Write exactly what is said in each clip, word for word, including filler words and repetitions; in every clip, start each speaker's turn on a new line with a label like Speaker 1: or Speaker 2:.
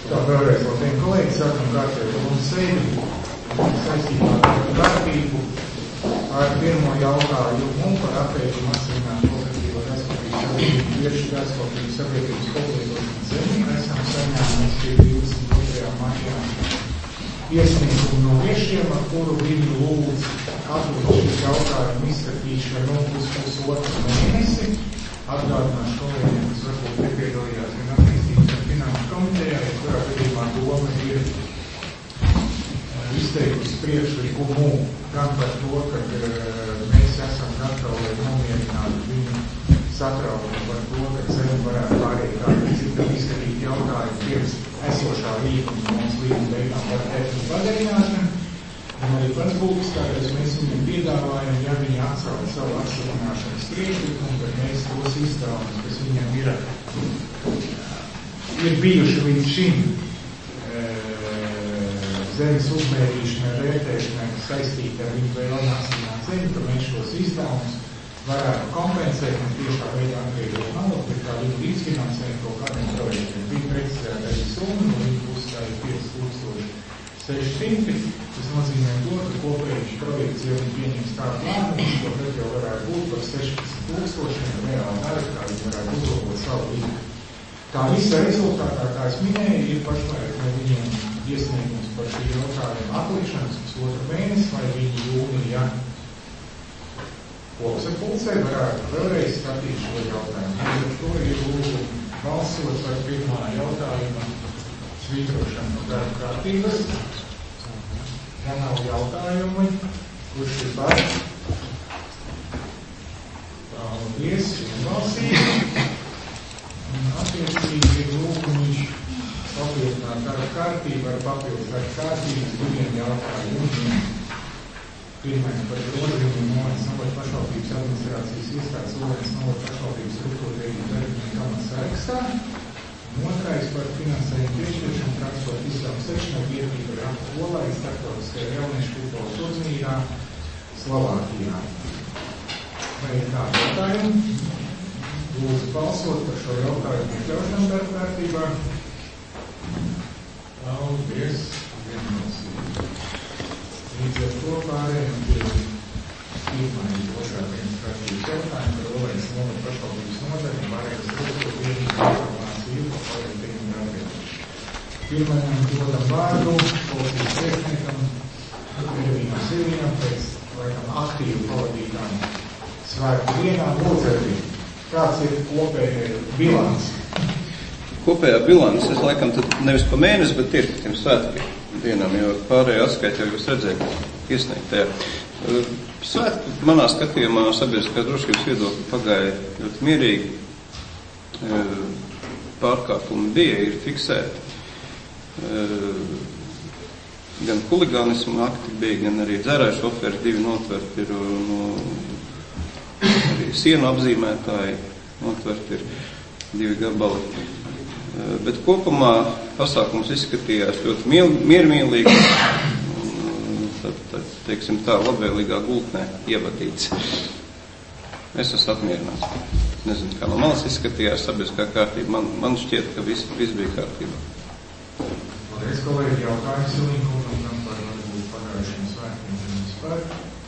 Speaker 1: Tā vēlreiz vēl tiem kolēģi sākam kārtēju un sēdi saistībā ar darbību ar pirmo jautājumu par apējumu atseviņām kolektīvo respektīvu sabiedrību tieši respektīvu sabiedrības kolektīvošanas zemī. Esam saņēmuši divdesmit otrajā maijā iesniegumu no viešiem, ar kuru viņi lūdz atlikt šī jautājumu izskatīšanu uz pusotru mēnesi. Atgādināšu kolēģiem, kas varbūt nepiedalījās gan attīstības un finanšu komitejā, kurā gadījumā doma ir izteikusi priekšlikumu gan par to, ka mēs esam gatavi, lai nomierinātu viņu satraukumu par to, ka zemi varētu pārēt kādu citam izskatīt jautājumu pirms esošā līguma mums līguma beigām var teikt pagarināšanu. Un arī pats būtiskākais mēs viņiem piedāvājam, ja viņi atsauc savu atsalināšanas priekšlikumu, tad mēs tos izdevumus, kas viņiem ir, ir bijuši līdz šim e, zemes uzmērīšanai, vērtēšanai, kas saistīta ar viņu vēl atsalināt zemi, ka mēs šos izdevumus varētu kompensēt un tiešā veidā atgriežot naudu, bet kā viņu līdzfinansēt kaut kādiem projektiem. Viņi precizēt arī summu, no viņu būs tā ir pieci tūkstoši seši simti. Tas nozīmē to, ka kopējais projekts jau ir pieņems tādu lēmumu, ko tad jau varētu būt par sešdesmit tūkstošiem reāli darbi, kā viņi varētu uzlabot savu līgu. Tā visa rezultātā, kā es minēju, ir pašlaik no viņiem iesniegums par šī jautājuma atlikšanas pusotru mēnesi, vai viņi jūnijā kopsapulcē varētu vēlreiz skatīt šo jautājumu. Līdz ar to ir lūdzu balsot par pirmā jautājuma svītrošanu no darba kārtības. Ja nav jautājumi, kurš ir par? Paldies, vienbalsīgi. Un attiecīgi ir lūgumiņš papildināt darba kārtību ar papildus darba kārtības diviem jautājumiem. Pirmais par grozījumu Novaļas novada pašvaldības administrācijas iestādes Novaļas novada pašvaldības struktūrējumu darbinieku amata sarakstā. Un otrais par finansējumu piešķiršanu transporta izdevumu sekšanai vietīgi ar Polai starptautiskajā jauniešu futbola turnīrā Slovākijā. Vai ir kādi jautājumi? Lūdzu balsot par šo jautājumu iekļaušanu darba kārtībā. Paldies! Vienbalsīgi. Līdz ar to pārējiem pie pirmā otrā dienas kārtības jautājumu par Novaļas novada pašvaldības nodaļu un pārējās struktūru vietīgi informāciju par pārējiem darbiem. Pirmajam dodam vārdu policijas priekšniekam Ervīnam Zilījam pēc laikam aktīvi pavadītām svētku dienām. Lūdzu, kāds ir kopējā bilants?
Speaker 2: Kopējā bilants, es laikam tad nevis pa mēnesi, bet tieši par tiem svētkiem dienām, jo pārējā atskaita jau jūs redzējāt iesniegtajā. Svētki manā skatījumā sabiedriskā drošības viedokļa pagāja ļoti mierīgi. Pārkāpumi bija, ir fiksēti. Gan huligānismu akti bija, gan arī dzērājuši šoferi divi notverti ir, no, arī sienu apzīmētāji notverti ir divi gabali. Bet kopumā pasākums izskatījās ļoti miermīlīgi, tad, tad, teiksim tā, labvēlīgā gultnē ievadīts. Es esmu apmierināts. Nezinu, kā no malas izskatījās sabiedriskā kārtība. Man, man šķiet, ka viss, viss bija kārtībā.
Speaker 1: Paldies, kolēģi, jautājums Ilīnkungam par varbūt pagājušiem svētkiem un vispār.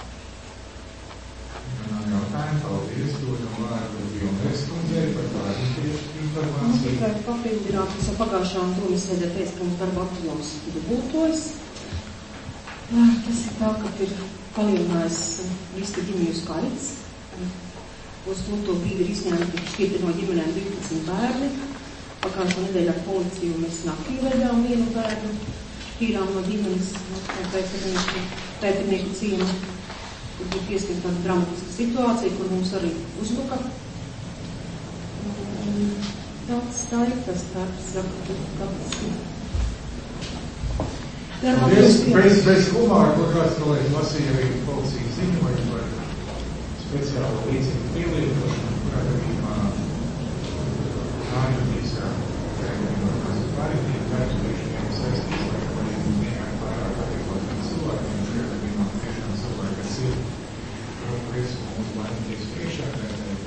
Speaker 1: Manām jautājumu, paldies, dodam vārdu Vilmēs kundzei par tādu informāciju.
Speaker 3: Mums tikai papildināt, kas jau pagājušā runas sēdē teica, ka mums darba apjoms dubultojas. Tas ir tā, ka ir palielinājis riska ģimeņu skaits. Uz to brīdi ir izņēmti šķieti no ģimenēm divpadsmit bērni. Pagājušā nedēļā policiju mēs naktī veidām vienu bērnu, tīrām no ģimenes, no pēternieku ciema, kur bija piesniegta tāda dramatiska situācija, kur mums arī uzluka. Tāds tā ir tas darbs, kāds ir.
Speaker 1: Paldies, bez, bez humāra, kur kāds kolēģi lasīja arī policijas ziņojumu par speciālo līdzekļu pielietošanu, kurā gadījumā ārjūtīs pārējiem vērtēšaniem saistīs, lai kolēģi vienkārši pārāk attiekot cilvēkiem, un šajā gadījumā tiešām cilvēki, kas ir priecas mums laimīties priekšā,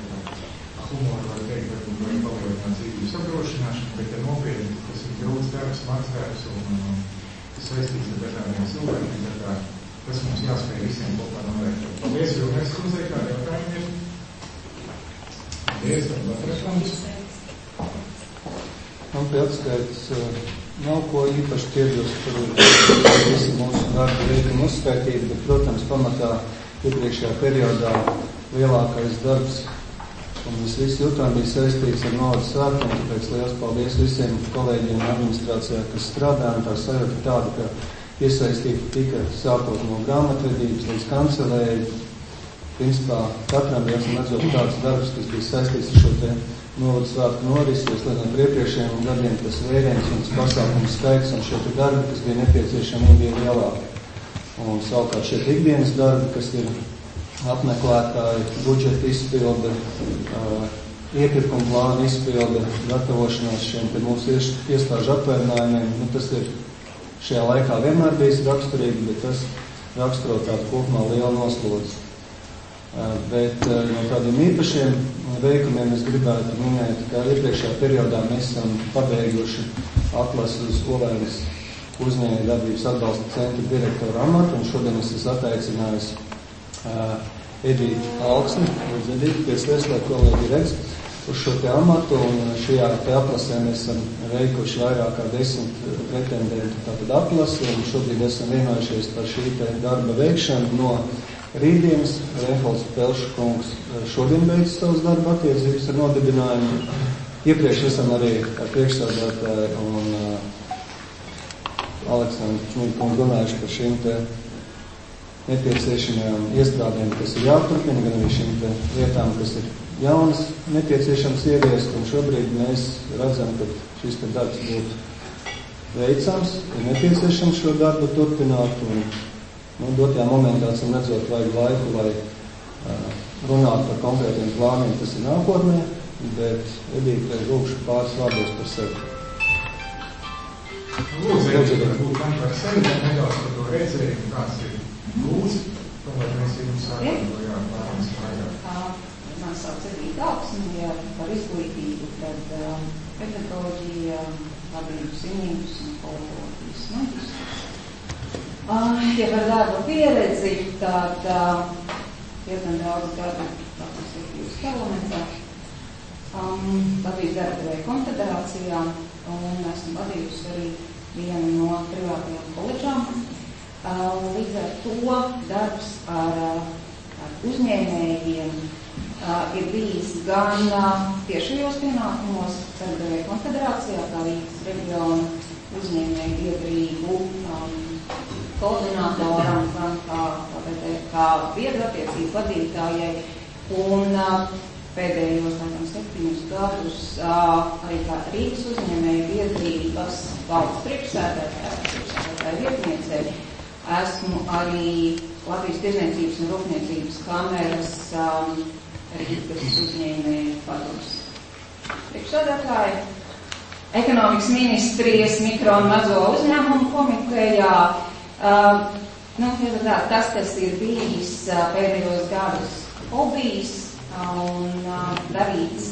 Speaker 1: humoru var teikt, ka viņi var palielināt dzīvības apdrošināšanu, bet ir nopietni, tas ir grūts darbs, darbs, smags darbs un, un saistīts ar dažādiem cilvēkiem, tā kā tas mums jāspēj visiem kopā novērtēt. Paldies, jo mēs kundzei kā jautājumi ir. Paldies, tad Latvijas.
Speaker 4: Man pie atskaitas nav ko īpaši piebilst par visu mūsu darbu veikumu uzskaitību, bet, protams, pamatā iepriekšējā periodā lielākais darbs un mēs visi jūtām bija saistīts ar Novadas svētkiem, tāpēc liels paldies visiem kolēģiem administrācijā, kas strādā, un tā sajūta tāda, ka iesaistīti tika sākot no grāmatvedības līdz kancelēji. Principā katram jāsam redzot tāds darbs, kas bija saistīts ar šo te Novadas svētku norisi, jo slēdot par iepriekšējiem gadiem tas vēriens un tas pasākums skaits un šie te darbi, kas bija nepieciešami, bija lielāki. Un savukārt šie ikdienas darbi, kas ir apmeklētāji, budžeta izpilde, uh, iepirkuma plāna izpilde, gatavošanās šiem te mūsu iestāžu apvērnājumiem, nu, tas ir šajā laikā vienmēr bijis raksturīgi, bet tas raksturo tādu kopumā lielu noslodzi. Uh, bet uh, no tādiem īpašiem veikumiem es gribētu minēt, ka iepriekšējā periodā mēs esam pabeiguši atlasi uz Olēnas uzņēmēju darbības atbalsta centra direktora amatu, un šodien es esmu attaicinājis uh, Edīti Alksni, līdz Edīti, pieslies, lai kolēģi redz, uz šo te amatu, un šajā te atlasē mēs esam veikuši vairāk kā desmit pretendentu tātad atlasi, un šobrīd esam vienojušies par šī te darba veikšanu no rītdienas. Reinholds Pelšu kungs šodien beidz savus darba attiecības ar nodibinājumu. Iepriekš esam arī ar priekšsādātāju un uh, Aleksandru Čmīdu kungu runājuši par šīm te nepieciešamajām iestrādēm, kas ir jāturpina, gan arī šīm te lietām, kas ir jaunas, nepieciešams ieviest, un šobrīd mēs redzam, ka šis te darbs būtu veicams, ir nepieciešams šo darbu turpināt, un nu, dotajā momentā, esam redzot, vajag laiku, lai uh, runātu par konkrētiem plāniem, tas ir nākotnē, bet Edīte lūkšu pāris vārdos par sevi.
Speaker 1: Lūdzu, Edīte, varbūt man par sevi, nedaudz par to redzējumu, kāds ir lūdzu, tomēr mēs jums atbildojām pāris vairāk.
Speaker 5: Man sauc Edīte Alksni, ja par izglītību, tad um, pedagoģija, vadības zinības un politoloģijas maģistrs. Uh, ja par darba pieredzi, tad uh, diezgan daudz gadu Latvijas parlamentā, um, Latvijas darbadevēju konfederācijā, un esmu vadījusi arī vienu no privātajām koledžām. Uh, līdz ar to darbs ar, ar uzņēmējiem uh, ir bijis gan uh, tiešajos pienākumos darbadevēju konfederācijā, kā Rīgas reģiona uzņēmēju biedrību um, koordinātoram, gan kā, kā, kā biedru attiecību vadītājai, un uh, pēdējos, laikam, septiņus gadus uh, arī kā Rīgas uzņēmēju biedrības valdes priekšsēdētāja, priekšsēdētāja vietniecei. Esmu arī Latvijas Tirdzniecības un Rūpniecības kameras um, Rīgas uzņēmēju padomes priekšsēdētāja. Ekonomikas ministrijas mikro un mazo uzņēmumu komitejā. Uh, nu, tā, tas, kas ir bijis uh, pēdējos gadus hobijs uh, un uh, darīts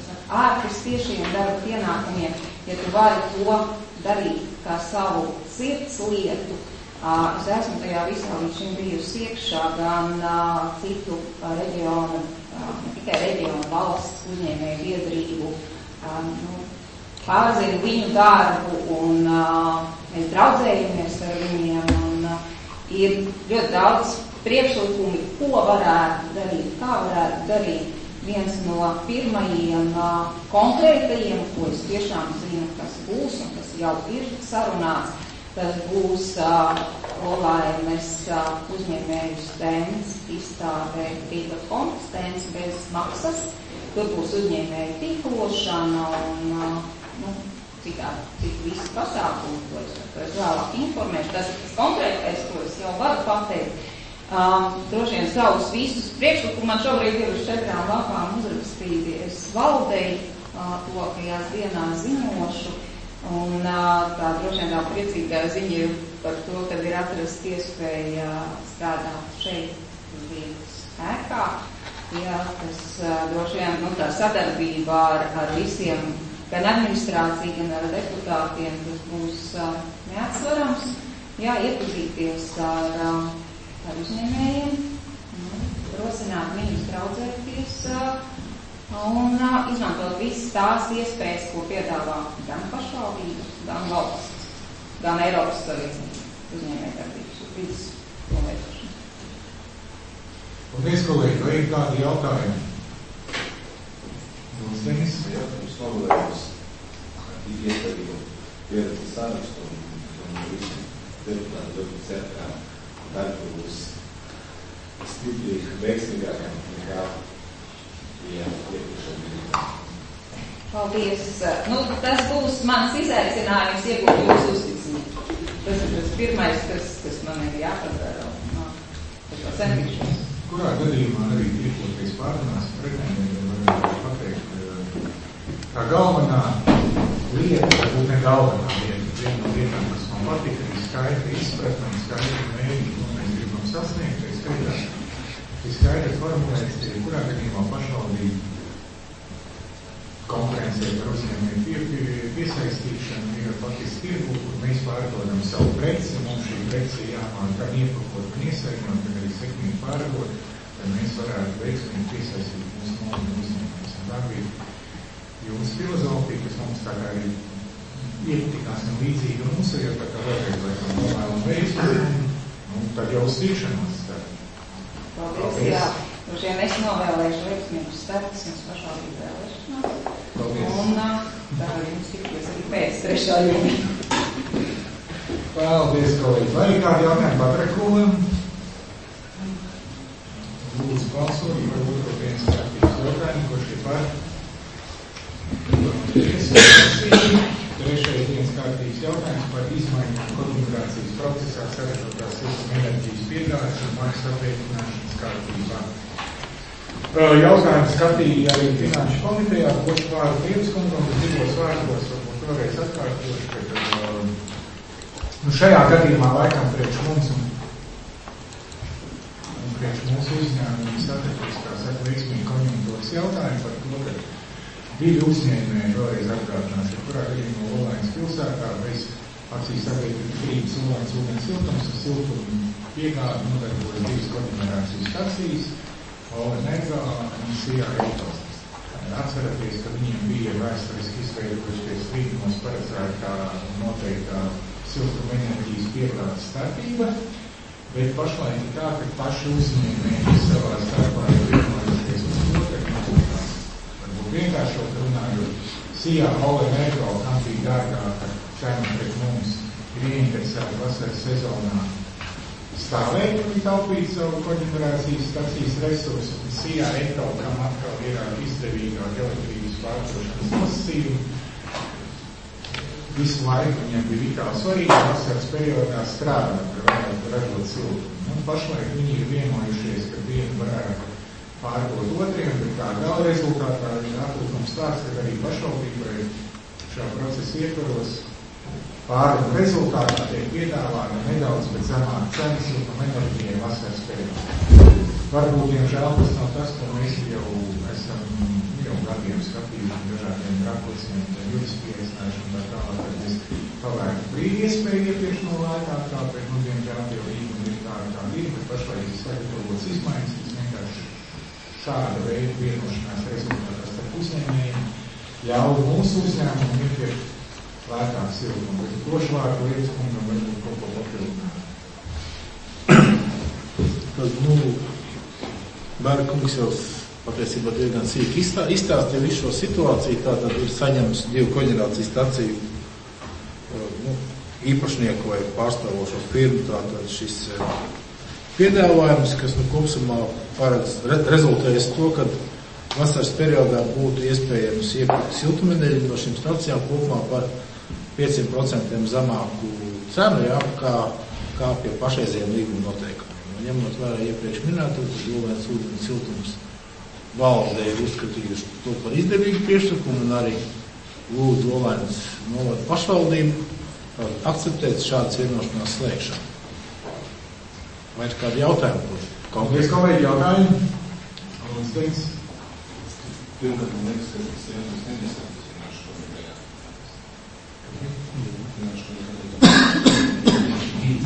Speaker 5: ārpus tiešiem darba pienākumiem, ja tu vari to darīt kā savu sirds lietu. Uh, es esmu tajā visā līdz šim bijusi iekšā gan uh, citu uh, reģionu, uh, ne tikai reģionu valsts uzņēmēju biedrību, uh, nu, pārzinu viņu darbu un uh, mēs draudzējamies ar viņiem un uh, ir ļoti daudz priekšlikumi, ko varētu darīt, kā varētu darīt. Viens no pirmajiem uh, konkrētajiem, ko es tiešām zinu, kas būs un kas jau ir sarunāts, tas būs uh, Olaimes uh, uzņēmēju stends izstādē Rīga fonda stends bez maksas. Tur būs uzņēmēju tīklošana un uh, nu, citādi, citu visu pasākumu, ko es, ko es vēlāk informēšu. Tas ir tas konkrētais, ko es jau varu pateikt. Um, droši vien savus visus priekšlikumu man šobrīd ir uz četrām lapām uzrakstīti. Es valdēju uh, tuvākajās dienās ziņošu. Un uh, tā droši vien tā priecīgā ziņa ir par to, kad ir atrast iespēja strādāt šeit uz vietas ēkā. Jā, tas uh, droši vien, nu, tā sadarbība ar, ar visiem gan administrācija, gan ar deputātiem, tas būs uh, neatsvarams. Jā, iepazīties ar, uh, ar uzņēmējiem, nu, rosināt viņus draudzēties uh, un uh, izmantot visas tās iespējas, ko piedāvā gan pašvaldības, gan valsts, gan Eiropas Savienības uzņēmējdarbības un vidas novēršana.
Speaker 1: Paldies, kolēģi, vai ir kādi jautājumi? Denis?
Speaker 6: Jā, mums novēlējums ir iestāvību pieredzi sarakstu un, un visi deputāti ļoti cer, ka darbi būs stipri veiksmīgākam nekā pie iepriekšējiem.
Speaker 5: Paldies. Nu, tas būs mans izaicinājums iegūt jūsu uzticību. Tas ir tas pirmais, kas, kas man ir jāpadara. No, tas centīšos.
Speaker 1: Kurā gadījumā arī tiekoties pārunās pretendiem var pateikt, tā galvenā lieta, varbūt ne galvenā lieta, viena no lietām, kas man patika, ir skaidri izpratne un skaidri mērķi, ko mēs gribam sasniegt, ir skaidrā, ir skaidri formulēts, ka kurā gadījumā pašvaldība konkurencei par uzņēmēju pie, pie, piesaistīšanu ir faktiski tirgu, kur mēs pārdodam savu preci, mums šī preci jāmāk gan iepakot, gan iesaimot, gan arī sekmīgi pārdot, lai mēs varētu veiksmīgi piesaistīt mūsu nomu uzņēmējus. Un tā bija jūsu filozofija, kas mums tā kā ir iepatikās un līdzīga mums, jo tā kā vēlreiz, lai tam novēlam veiksmi, un tad jau uz tikšanos.
Speaker 5: Paldies, Paldies, jā. Šiem es novēlēšu veiksmīgus startus jums pašvaldību vēlēšanās.
Speaker 1: Paldies.
Speaker 5: Un tā jums tikties arī pēc trešā jūnija.
Speaker 1: Paldies, kolēģi. Vai ir kādi jautājumi Patrakulam? Lūdzu, balsot par otro dienas kārtības jautājumu, kurš ir par trešais dienas kārtības jautājums par izmaiņu komunikācijas procesā sagatavotās siltuma enerģijas piegādes un maksas aprēķināšanas kārtībā. Jautājums skatīja arī Finanšu komitejā, košu vārdu Dievskundam, bet divos vārdos varbūt vēlreiz atkārtošu, ka nu, šajā gadījumā laikam priekš mums un, un priekš mūsu uzņēmumu satrakus, kā saka, veiksmīgi konjunktūras jautājumu par to, ka divi uzņēmēji vēlreiz atgādinās, ka kurā gadījumā Olainas pilsētā bez akcijas sabiedrības Rīgas ūdens ūdens siltums un siltumu piegādi nodarbojas divas koģenerācijas stacijas, Energo un Sijā Eitos. Atceraties, ka viņiem bija vēsturiski izveidojušies līgumos paredzētā noteiktā siltuma enerģijas piegādes starpība, bet pašlaik ir tā, ka paši uzņēmēji savā starpā ir vienojušies uz to, ka varbūt vienkāršot runājot, Sijā Energo, kam bija dārgāka cena pret mums, ir ieinteresēta vasaras sezonā stāvēt un taupīt savu koģenerācijas stacijas resursu, un Sijā Eto, kam atkal ir izdevīgāk elektrības pārdošanas nosacījumi. Visu laiku viņiem bija vitāli svarīgi vasaras periodā strādāt, ka varētu ražot siltumu. Un pašlaik viņi ir vienojušies, ka vienu varētu pārdot otriem, bet tā gala rezultātā ir atlūkums tāds, ka arī pašvaldībai šā procesa ietvaros pārdomu rezultātā tiek piedāvāta nedaudz, bet zemāk cenas siltuma enerģijai vasaras periodā. Varbūt, diemžēl, tas nav tas, ko mēs jau esam jau gadiem skatījuši dažādiem rakursiem, jūtas pieaicināšanu tā tālāk, kad mēs pavērtu brīvi iespēju iepriekš no lētākā, bet, nu, diemžēl, tie līgumi ir tādi, kādi ir, bet pašlaik ir sagatavots izmaiņas, kas vienkārši šāda veida vienošanās rezultātā starp uzņēmējiem ļauj mūsu uzņēmumu iepirkt lētāk siltumu, bet došu vārdu lietas kungam varbūt kaut ko papildināt.
Speaker 7: Tad, nu, Bēra kungs jau patiesībā diezgan sīki izstāstīja visu šo situāciju, tātad ir saņemts divu koģenerācijas staciju nu, īpašnieku vai pārstāvošo firmu, tātad šis piedāvājums, kas nu kopsumā paredz rezultējas to, ka vasaras periodā būtu iespējams iepirkt siltumenerģiju no šīm stacijām kopumā par pieciem procentiem zemāku cenu, jā, kā, kā pie pašreizējiem līguma noteikumiem. Ņemot vērā iepriekš minētu, tad Olainas ūdens siltums valde ir uzskatījuši to par izdevīgu priekšlikumu un arī lūdzu Olainas novada pašvaldību akceptēt šādas vienošanās slēgšanu. Vai ir kādi jautājumi?
Speaker 1: Paldies, kolēģi, jautājumi? Lūdzu, teiks.
Speaker 6: Pirmkārt, man liekas, ka tas ir nenesāks šodien.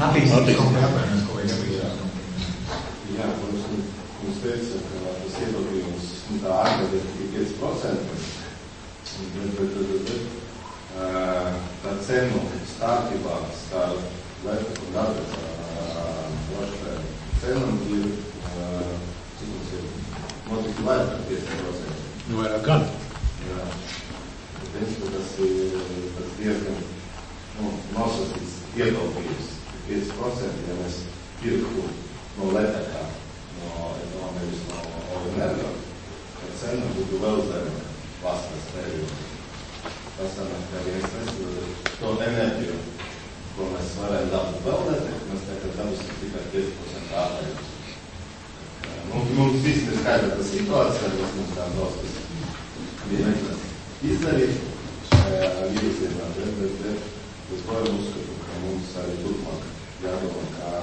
Speaker 1: Attīstības komiteja atvainojas, kolēģi, attīstības
Speaker 6: komiteja. Jā, protams, mums teica, ka tas ieguldījums, nu, tā ārkārt ir tikai pieci procenti, bet, bet, bet, bet, tā cenu stārtībā, tā vērtība un darbā prošā cena ir, cik mums ir, notikti vairāk par pieci procenti.
Speaker 7: Nu, vairāk gan.
Speaker 6: Jā. Es, ka tas ir tas diezgan, nu, nosacīts ietaupījums. pieci procenti, ja mēs pirktu no letekā, no, no nevis no Olenergo, tad cena būtu vēl zemē vasaras periodā. Tas sanāk, ka viens mēs to enerģiju, ko mēs varētu dabūt vēl letekā, mēs tagad dabūsim tikai pieci procenti ārējums. Nu, mums viss ir skaidra tā situācija, kas mums tā daudz, kas bija nekas izdarīt šajā virzienā, bet, bet, bet es varu uzskatu, ka mums arī turpmāk jādomā, kā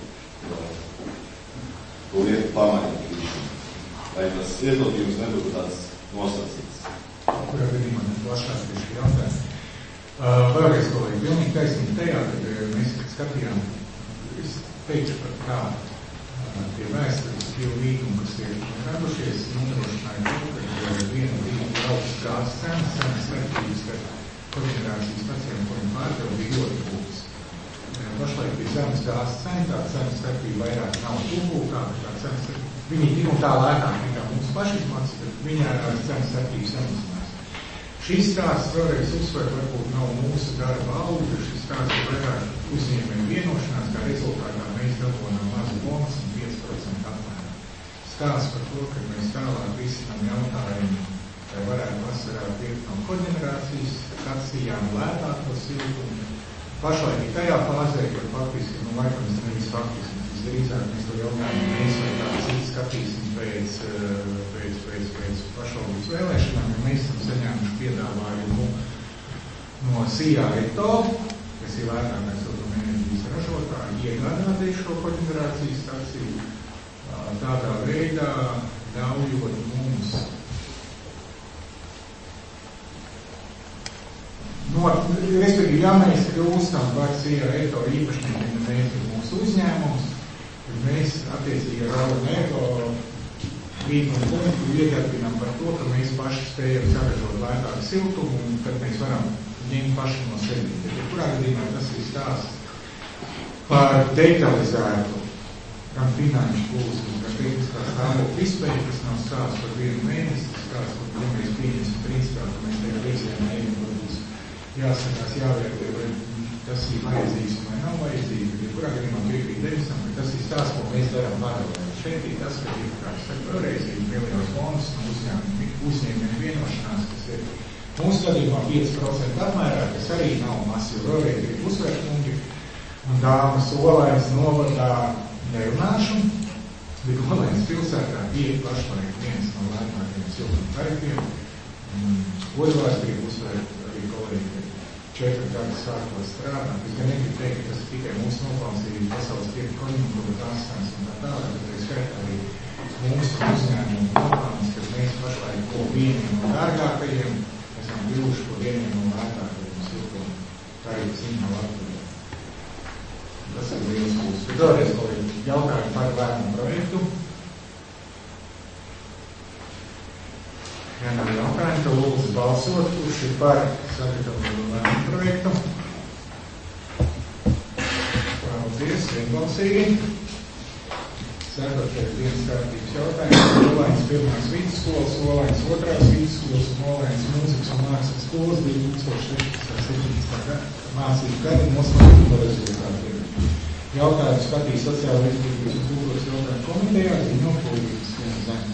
Speaker 6: to lietu pamainīt, lai tas ietilpījums nebūtu tāds nosacīts.
Speaker 1: Kurā gadījumā mēs plašāk tieši jautājums. Uh, vēlreiz, kolēģi, pilnīgi taisnīgi tajā, kad mēs skatījām, es teikšu par kā uh, tie vēsturiskie līgumi, kas ir radušies, nodrošināja to, ka viena brīdi augstas gāzes cenas, cenas starpības, ka koģenerācijas pacientu, kuriem pārdev, bija ļoti būtis. Pašlaik bija zemes gāzes cena, tā cenas starpība vairāk nav tūlūkāka, tā cenas starpība. Viņi ir un tā lētāk nekā mums pašizmāca, bet viņā ar cenas starpību samazinās. Šīs stāsts vēlreiz uzsver, varbūt nav mūsu darba augļu, šis stāsts ir vairāk uzņēmēju vienošanās, kā rezultātā mēs dabonām mazu bonus un pieci procenti apmērā. Stāsts par to, ka mēs tālāk risinām jautājumu, vai varētu vasarā pirkt no koģenerācijas stacijām lētāko siltumu. Pašlaik ir tajā fāzē, kur faktiski, nu, laikam, es nevis faktiski, visdrīzāk mēs to jautājumu mēs vai tā citi skatīsim pēc, pēc, pēc, pēc pašvaldības vēlēšanām, jo mēs esam saņēmuši piedāvājumu no Sijā Eto, kas ir lētākais automenerģijas ražotāji, iegādāties šo koģenerācijas staciju, tādā veidā ļaujot mums No, respektīvi, ja mēs kļūstam par Sijā Eto īpašniekiem, ja mēs ir mūsu uzņēmums, tad mēs attiecīgi ar Olenergo līgumu punktu iedarbinām par to, ka mēs paši spējam saražot lētāku siltumu un tad mēs varam ņemt paši no sevi. Bet, ja kurā gadījumā tas ir stāsts par detalizētu gan finanšu plūsmu, gan tehniskā stāvokļa izpēju, kas nav stāsts par vienu mēnesi, tas stāsts, par ja mēs pieņemsim principā, ka mēs tajā virzienā ejam, jāsakās, jāvērtē, vai tas ir vajadzīgs vai nav vajadzīgs, bet kurā gadījumā piekrīt Denisam, ka tas ir stāsts, ko mēs darām paralēli. Šeit ir tas, ka ir, kā es saku, vēlreiz ir miljonas bonus un uzņēmēju vienošanās, kas ir mūsu gadījumā pieci procenti apmērā, kas arī nav masīvi. Vēlreiz ir uzvērtmuņi un dāmas Olainas novadā nerunāšu, bet Olainas pilsētā ir pašlaik viens no lētākajiem siltuma tarifiem. Otrās gribu uzsvērt arī kolēģi, četri gadi sākot strādāt. Es gan negribu teikt, ka tas ir tikai mūsu nopelns, ir pasaules tirgus konjunktūra, tās un tā tālāk, bet es skaitā arī mūsu uzņēmumu nopelns, ka mēs pašlaik ko vieniem no dārgākajiem, esam kļuvuši par vieniem no lētākajiem siltuma tarifu ziņā Latvijā. Tas ir liels būs. Bet vēlreiz, kolēģi, jautājumu par lēmumu projektu. Ja nav jautājumu, tad lūdzu balsot, kurš ir par sagatavotu lēmumu projektu. Paldies, vienbalsīgi. Sagatavot dienas kārtības jautājumu. Olainas pirmās vidusskolas, Olainas otrās vidusskolas un Olainas mūzikas un mākslas skolas divi tūkstoši septiņpadsmitā mācību gadu noslēguma rezultātiem. Jautājumu skatīs sociāla izglītības un kultūras jautājumu komitejā, ziņo Kultūras kundze.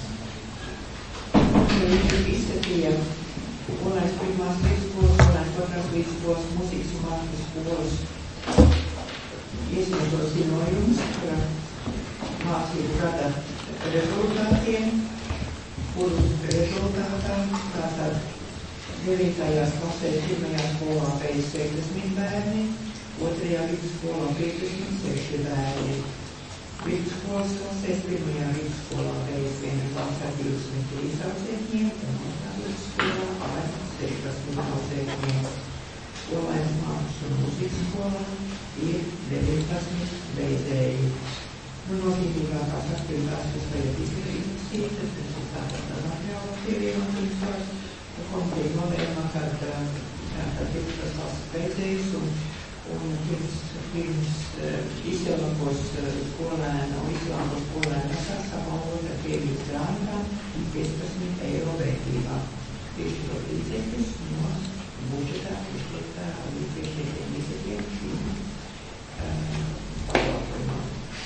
Speaker 8: Izskatīja Olainas pirmās vidusskolas, Olainas otrās vidusskolas, mūzikas un mākslas skolas iesniegtos ziņojumus par mācību gada rezultātiem, kuru rezultātā tātad devītajās klasēs pirmajā skolā beidz sešdesmit bērni, otrajā vidusskolā piecdesmit seši bērni. Vidusskolas klasēs pirmajā vidusskolā beidz viena klase ar divdesmit trīs audzēkņiem, un otrā vidusskolā ar sešdesmit audzēkņiem. Olainas mākslas un mūzikas skolā ir deviņi vienpadsmit beidzēju. Nu, nozīmīgākās aktivitātes, kas vajag izdarīt, tas ir tātad materiāla pievienotības, konkrēti novērmā, kad tātad divas valsts beidzējas un, un pirms, pirms izvēlēkos skolēnu, izvēlēkos skolēnu asāsā valoda Krievijas grāmatām piecpadsmit eiro vērtībā. Tieši to līdzekļus no budžetā piešķirtā līdz piešķirtiem līdzekļiem šīm pakalpojumām.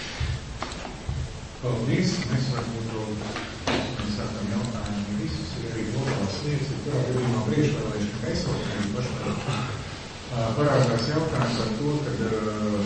Speaker 1: Paldies! Mēs varbūt to sākam jautājumu visus, ir arī globālas lietas, ir kurā gadījumā priekšvēlēšana aizsauktēji pašvēl. Parādās jautājums par to, kad uh,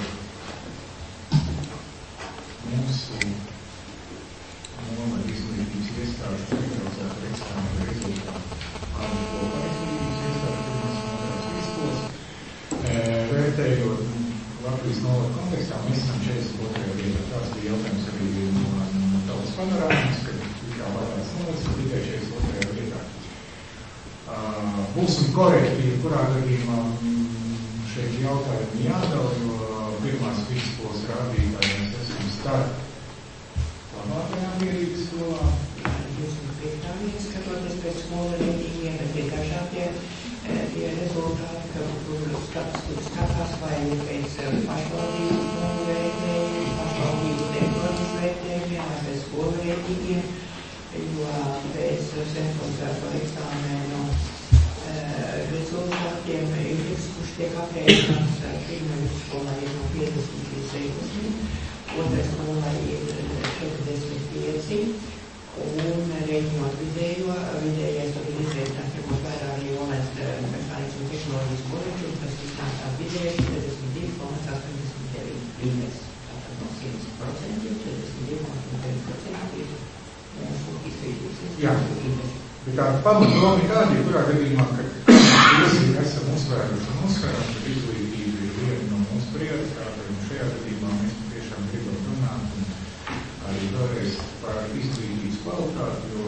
Speaker 1: mūsu nolaidu izglītības iestāžu priekšvēlētāju eksāmenu rezultātu kopā izglītības iestāžu pirmās un otrās vidusskolas. Vērtējot Latvijas nolaidu kontekstā, mēs esam četrdesmit otrajā vietā. Tāds bija jautājums arī no, no tautas panorāmas, kad kā vārds nolaids, tikai četrdesmit otrajā vietā. Uh, būsim korekti, kurā gadījumā šeit jautājumi jādala, jo pirmās vidusskolas rādītāji mēs esam starp labākajām mierības skolām.
Speaker 8: divdesmit piekta vieta, skatoties pēc skolu reitingiem, bet ir dažādie tie rezultāti, ka tur skatās vai pēc pašvaldību skolu vērtējumiem, pašvaldību teritorijas vērtējumiem vai pēc skolu reitingiem, jo pēc centralizēto eksāmēnu rezultātiem indeks, kurš tiek aprēķināts pirmā vidusskolā ir no piecdesmit līdz sešdesmit, otrā skolā ir četrdesmit pieci, un reiķinot vidējo, vidējais tad ir izvērtās, ņemot vērā arī Olēns mehānismu un tehnoloģijas koledžu, tas iznākā vidējais četrdesmit divi komats astoņdesmit deviņi līmenis. Tātad no simt procenti, četrdesmit divi komats astoņdesmit deviņi procenti ir mūsu izvērtības līmenis.
Speaker 1: Bet tā pamatdoma ir tāda, ja kurā gadījumā, ka visi esam uzsvēruši un uzsvēram, ka izglītība ir viena no mūsu prioritātēm, un šajā gadījumā mēs tiešām gribam runāt un arī vēlreiz par izglītības kvalitāti, jo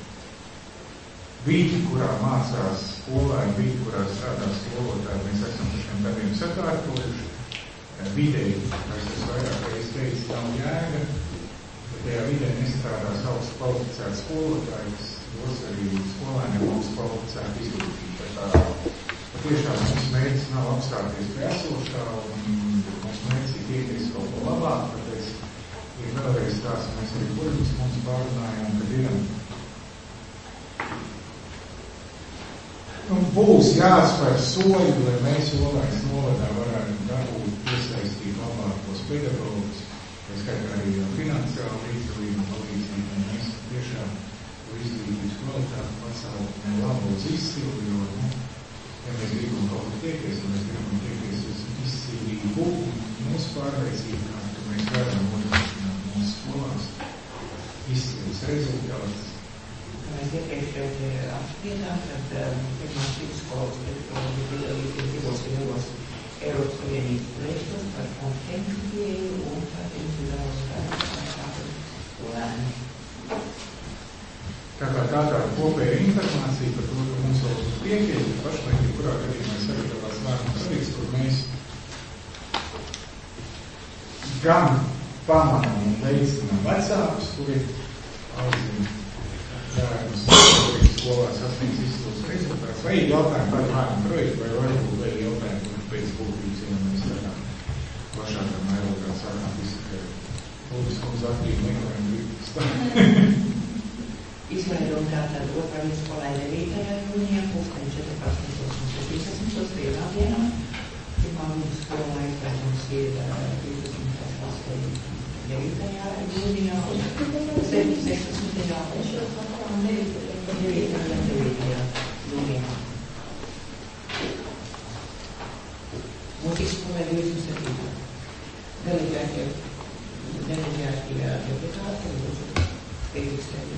Speaker 1: vidi, kurā mācās skolēni, vidi, kurā strādā skolotāji, mēs esam par šiem darbiem sakārtojuši. Vidēji, mēs tas vairāk reiz teicu, nav jēga, bet tajā vidē nestrādās augsts kvalificēts skolotājs, dos arī skolēniem augsts kvalificētu izglītību. Tā patiešām mums mērķis nav apstāties pie esošā, un mums mērķis ir tiekties kaut ko labāk, tāpēc ir vēlreiz tās, mēs arī politiski mums pārunājām, kad ir nu, būs jāspēr soļi, lai mēs Olēnas novadā varētu dabūt piesaistīt labākos pedagogus, es skaitā arī finansiāli līdzdalību un palīdzību, un mēs tiešām izglītības kvalitāti pasaukt ne labu uz izcilu, jo, nu, ja mēs gribam kaut ko tiekties, un mēs gribam tiekties uz izcilību un mūsu pārliecībā, ka mēs varam nodrošināt mūsu skolās izcilus rezultātus.
Speaker 8: Mēs iepriekšēji apspriedām, kad pirmās vidusskolas divos gados Eiropas Savienības projektos par kompetenci pieeju un par individuālu spēku skolēnu.
Speaker 1: Tā kā tādā kopēja informācija par to, ka mums vēl uz priekies, bet pašlaik, kurā gadījumā sagatavās lēmums saraksts, kur mēs gan pamanām un veicinām vecākus, kuri audzina bērnus, kuri skolā sasniegs izcils rezultāts, vai jautājumi par lēmumu projektu, vai varbūt vēl jautājumi, kur pēc būtības, ja mēs varam plašākā mērogā sākām izskatīt. Lūdzu, mums aktīvi meklējam brīvības.
Speaker 8: Izveidot tātad otrā vidusskolā devītajā jūnijā, pulksten četrpadsmit un piecpadsmit vienā dienā. Pirmā vidusskolā izveidums ir divdesmitajā devītajā jūnijā un sešpadsmitajā devītajā jūnijā. Mūzikas skolā divdesmit septītajā Deleģētie deputāti lūdzu reģistrēt.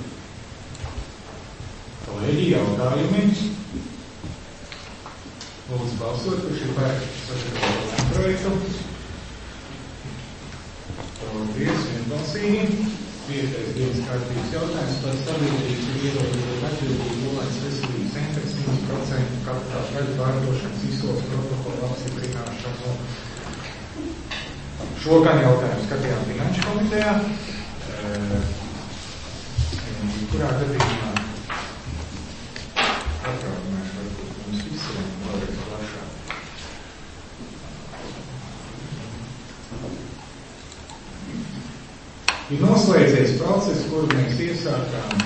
Speaker 1: Kolēģi, jautājumi. Lūdzu balsot, kurš ir par sagatavotu projektu. Paldies, vienbalsīgi. Piektais dienas kārtības jautājums par sabiedrības ierobežotu atbildību Olēnas veselības centra simts procentu kapitāla daļu pārdošanas izsoles protokolu apstiprināšanu. Šo gan jautājumu skatījām Finanšu komitejā, kurā gadījumā atkārtināšu varbūt mums visiem vēlreiz plašāk. Ir noslēdzies process, kuru mēs iesākām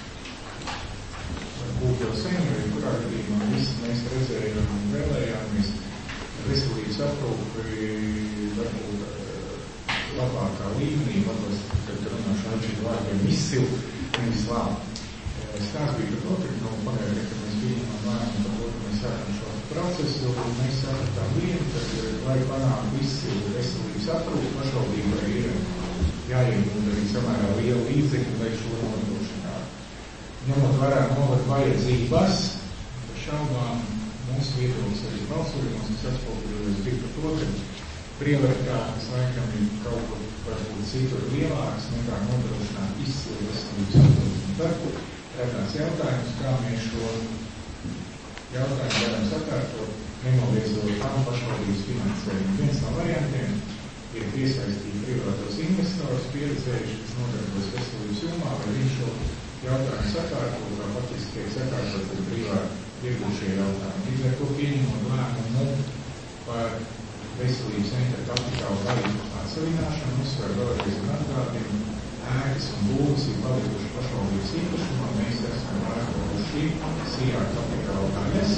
Speaker 1: varbūt jau sen, vai kurā gadījumā visi mēs redzējām un vēlējāmies veselības aprūpi varbūt labākā līmenī, varbūt, kad runāšu ar šī vārdiem izsilu, nevis labi. Stāsts bija par notikt, no pagājušajā, kad mēs pieņemam lēmumu par to, ka mēs sākam šo procesu, jo mēs sapratām vienu, tad, lai panāktu izsilu veselības aprūpi, pašvaldībai ir jāiegūt arī samērā liela līdzekļa, lai šo nodrošinātu. Ņemot vērā novadu vajadzības, šaubām mūsu viedoklis arī balsojumos, kas atspoguļojas bija par to, ka prioritātes laikam ir kaut kur varbūt citur lielāks nekā nodrošināt izsilu veselības aprūpi. Tad radās jautājums, kā mēs šo jautājumu varam sakārtot, nenoliedzot tam pašvaldības finansējumu. Viens no variantiem ir piesaistīt privātos investorus, pieredzējuši, kas nodarbojas veselības jomā, vai viņš šo jautājumu sakārtot, vai faktiski tiek sakārtot ar privātu ieguvušie jautājumu. Līdz ar to pieņemot lēmumu par veselības centra kapitāla daļu atsavināšanu, uzsver vēlreiz un atgādina, ēkas un būvas ir palikuši pašvaldības īpašumā, mēs esam vērkojuši sijā kapitāla daļas.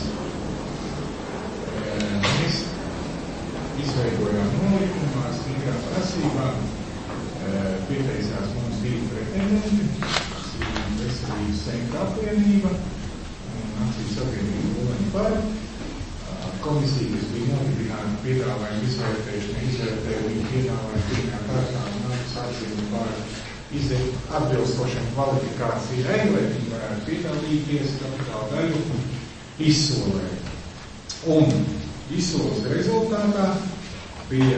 Speaker 1: Mēs izveidojām nolikumā, stīgā prasībā, pieteicās mums divi pretendenti, veselības centra apvienība un Nācijas sabiedrība Uleņa par. Komisija, kas bija nodibināta piedāvājumu izvērtēšana, izvērtēja viņu piedāvājumu pirmajā kārtā un nākas atzīmi par izdevumu atbilstošiem kvalifikācijai, lai viņi varētu piedalīties kapitāla daļu izsolē. Un izsoles rezultātā bija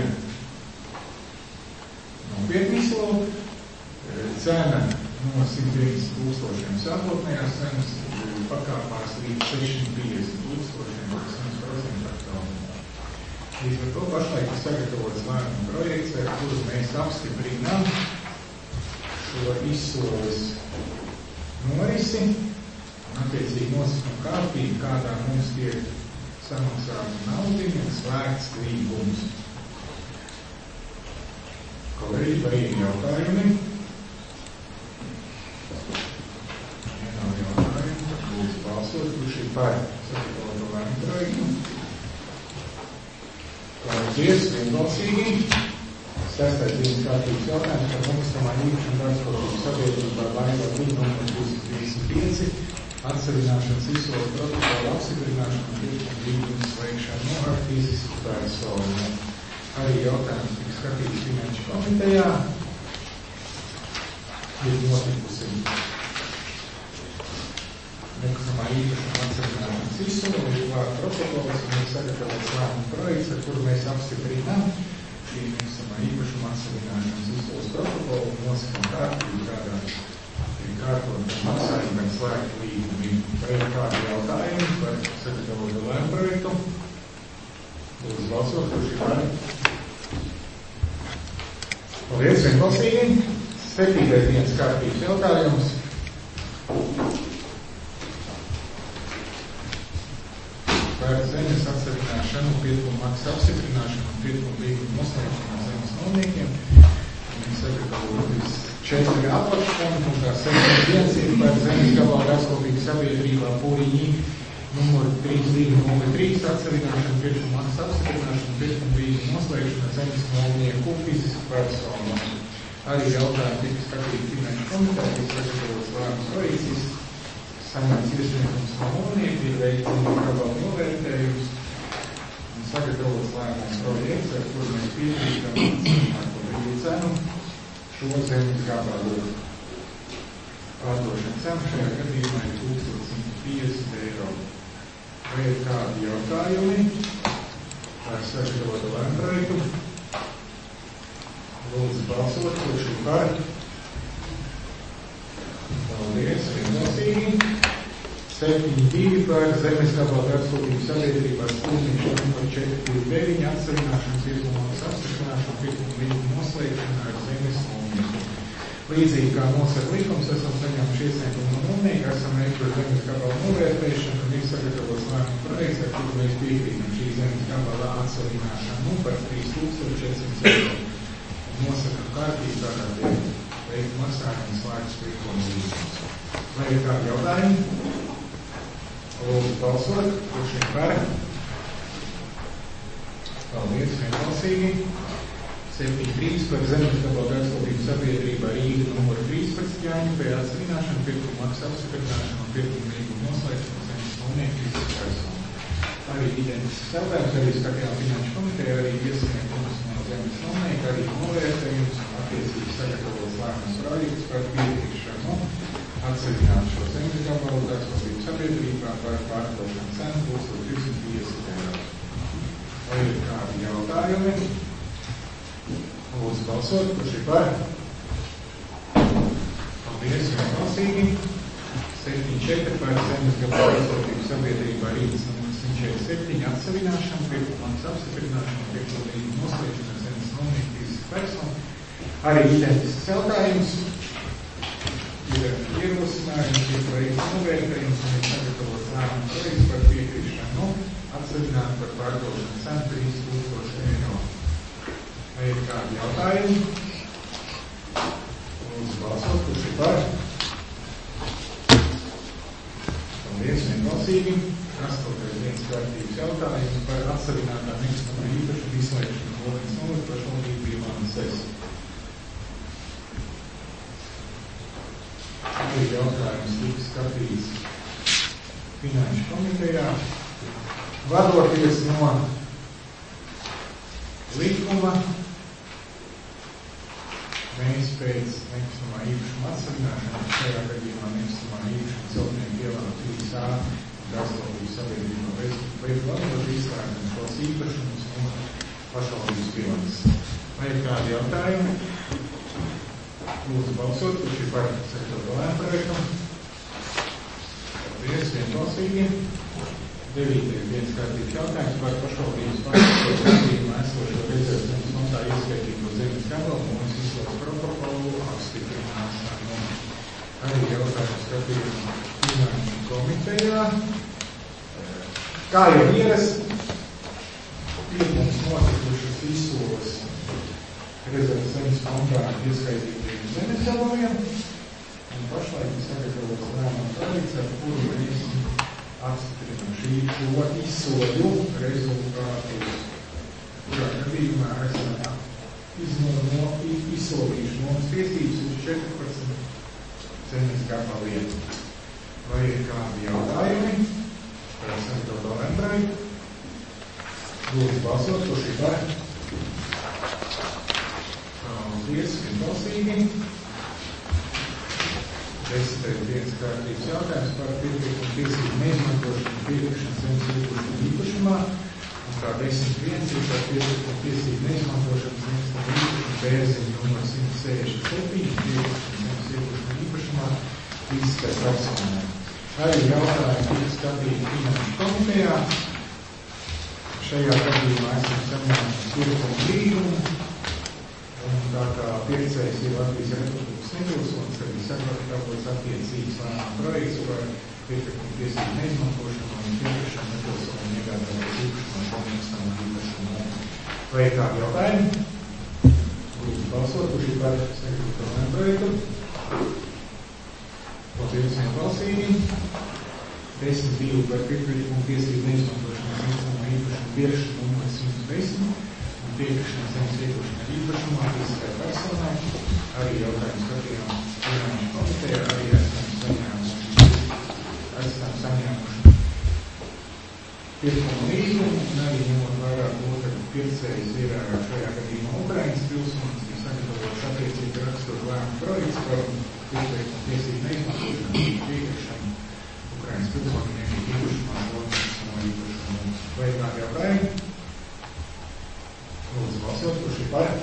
Speaker 1: nopietni izsola, cena no simt deviņdesmit tūkstošiem sākotnējās cenas pakāpās līdz sešsimt piecdesmit tūkstošiem, kas mums procenti aktuāli. Līdz ar to pašlaik ir sagatavots lēmuma projekts, ar kuru mēs apstiprinām šo izsoles norisi un attiecīgi nosakām kārtību, kādā mums tiek samaksāta naudiņa un slēgts līgums. Kolēģi, vai ir jautājumi? Balsot, kurš ir par sagatavoto lēmumu projektu. Paldies, vienbalsīgi. Sestais dienas kārtības jautājums par makstamā īpašuma transportības sabiedrībā Laivā numur divsimt trīsdesmit pieci atsavināšanas izsoles protokolu apstiprināšanu un līguma slēgšanu ar fizisku personu. Arī jautājums tika skatīts Finanšu komitejā. Ir notikusi makstamā īpašuma atsavināšanas izsole, ir klāt protokols un ir sagatavots lēmuma projekts, ar kuru mēs apstiprinām šī makstamā īpašuma atsavināšanas izsoles protokolu un nosakām kārtību, kādā ir kārtot maksājumu un slēgt līgumi. Vai ir kādi jautājumi par sagatavotu lēmuma projektu? Lūdzu balsot, kurš ir par? Paldies, vienbalsīgi. Septītais dienas kārtības jautājums. Par zemes atsavināšanu, pietikumu maksas apstiprināšanu un pietikumu līgumu noslēgšanu ar zemes nomniekiem. Viņi sagatavojas četri apakšpunkti, un kā septītais dienas ir par zemes gabalu raksturīgu sabiedrībā Pūriņī numur trīs divi nulle trīs atsavināšanu, pietikumu maksas apstiprināšanu un pietikumu līgumu noslēgšanu ar zemes nomnieku fizisku personu. Arī jautājumi tika skatīti Finanšu komitejā, tika sagatavots lēmuma projekts, saņemts iesniegums no nomnieku, ir veikts gabalu novērtējums un sagatavots lēmuma projekts, ar kuru mēs piekrītam atsavināto brīvu cenu šo zemes gabalu. Pārdošana cena šajā gadījumā ir tūkstoš simt piecdesmit eiro. Vai ir kādi jautājumi par sagatavotu lēmuma projektu? Lūdzu balsot, kurš ir par. Paldies, vienbalsīgi. septiņi divi par zemes gabalu raksturīgu sabiedrībās Pūriņš numur četri divi deviņi atsavināšanas iesniegums apstiprināšanu pirkuma līguma noslēgšanu ar zemes nomnieku. Līdzīgi kā nosaka likums, esam saņēmuši iesniegumu no nomnieka, esam veikuši zemes gabalu novērtēšanu, un ir sagatavots lēmuma projekts, ar kuru mēs piekrītam šī zemes gabala atsavināšanu nu, par trīs tūkstoši četrsimt eiro. Nosakam kārtīgi, tādā tiek veikt maksājumu slēgts pirkuma līgums. Vai ir kādi jautājumi? Lūdzu balsot, kurš ir par? Paldies, vienbalsīgi. septiņi trīs par zemes gabalu garstaldību sabiedrībā Rīga numuru trīspadsmit Jāņu pie atsavināšanu, pirkuma maksas apstiprināšanu un pirkuma līguma noslēgšanu zemes nomnieku visas personu. Arī identisks jautājums, arī skatījām finanšu komiteja, arī iesniegums no zemes nomnieka, arī novērtējums un attiecīgi sagatavots lēmums projekts par piekrišanu atsevināt šo zemes gabalu garstaldību sabiedrībā par pārdošanu cenu tūkstoš divsimt piecdesmit eiro. Vai ir kādi jautājumi? Lūdzu balsot, kurš ir par? Paldies, vienbalsīgi. septiņi četri par zemes gabalu garstaldību sabiedrībā Rīgas numurs simt četrdesmit septiņi atsavināšanu, pirkuma maksas apstiprināšanu, pirkuma līguma noslēgšanu ar zemes nomnieku fizisku personu. Arī identisks jautājums. Ir ierosinājums, ir projekts novērtējums un ir sagatavots lēmuma projekts par piekrišanu atsevināt par pārdošanu cenu trīs tūkstoši eiro. Vai ir kādi jautājumi? Lūdzu balsot, kurš ir par? Paldies, vienbalsīgi. Astotais dienas kārtības jautājums par atsavinātā nekustamā īpašuma izslēgšanu Volīnas novads pašvaldību Ilānas sesiju. Arī jautājums tika skatīts finanšu komitejā. Vadoties no likuma, mēs pēc nekustamā īpašuma atsavināšanas, šajā gadījumā nekustamā īpašuma celtnieku ielā trīs A garstaldību sabiedrībā veidu vadot izslēgšanu šos īpašumus un pašvaldības bilances. Vai ir kādi jautājumi? Lūdzu balsot, kurš ir par sektoru lēmumu projektam. Paldies, vienbalsīgi. Devītais dienas kārtības jautājums par pašvaldības pārstāvju kārtībā esošo rezerves zemes fondā ieskaitīto zemes gabalu un izslēgtu protokolu apstiprināšanu. Arī jautājums skatījuma finanšu komitejā. Kā jau ierasts, ir mums notikušas izsoles rezerves zemes fondā ieskaitītiem zemes gabaliem, un pašlaik ir sagatavots lēmuma projekts, ar kuru mēs apstiprinām šī šo izsoļu rezultātus. Kurā gadījumā esam izno, izsolījuši mums tiesības uz četrpadsmit zemes gabaliem. Vai ir kādi jautājumi? Par sagatavoto lēmumu projektu. Lūdzu balsot, kurš ir par? Paldies, vienbalsīgi. Desmitais dienas kārtības jautājums par pirkuma tiesību neizmantošanu piepirkšanas zemes īpašuma īpašumā, un kā desmit viens ir par pirkuma tiesību neizmantošanu zemes īpašuma bērziņu numur simt sešdesmit septiņi piepirkšanas zemes īpašuma īpašumā fiziskai personai. Arī jautājumi tika skatīti finanšu komitejā. Šajā gadījumā esam saņēmuši pirkuma līgumu. Un tā kā pircējs ir Latvijas Republikas nepilsonis, tad ir sagatavots attiecīgs lēmuma projekts par pirkuma tiesību neizmantošanu un pirkšanu nepilsoņu iegādāties īpašumu un nekustamā īpašumu. Vai ir kādi jautājumi? Lūdzu balsot, kurš ir par sagatavoto lēmuma projektu. Paldies, vienbalsīgi. Desmit divi par pirkuma tiesību neizmantošanu un nekustamā īpašumu pirkšanu numur simt desmit. Piekrišanas zemes īpašuma īpašumā fiziskai personai. Arī jautājums skatījām finanšu komitejā, arī esam saņēmuši, esam saņēmuši pirkuma līgumu, un arī ņemot vērā to, ka pircējs ir šajā gadījumā Ukrainas pilsonis, ir sagatavots attiecīgi raksturu lēmumu projekts par pirkuma tiesību neizmantošanu un piekrišanu Ukrainas pilsoņiem īpašumā no īpašumu. Vai ir kādi jautājumi? Lūdzu balsot, kurš ir par?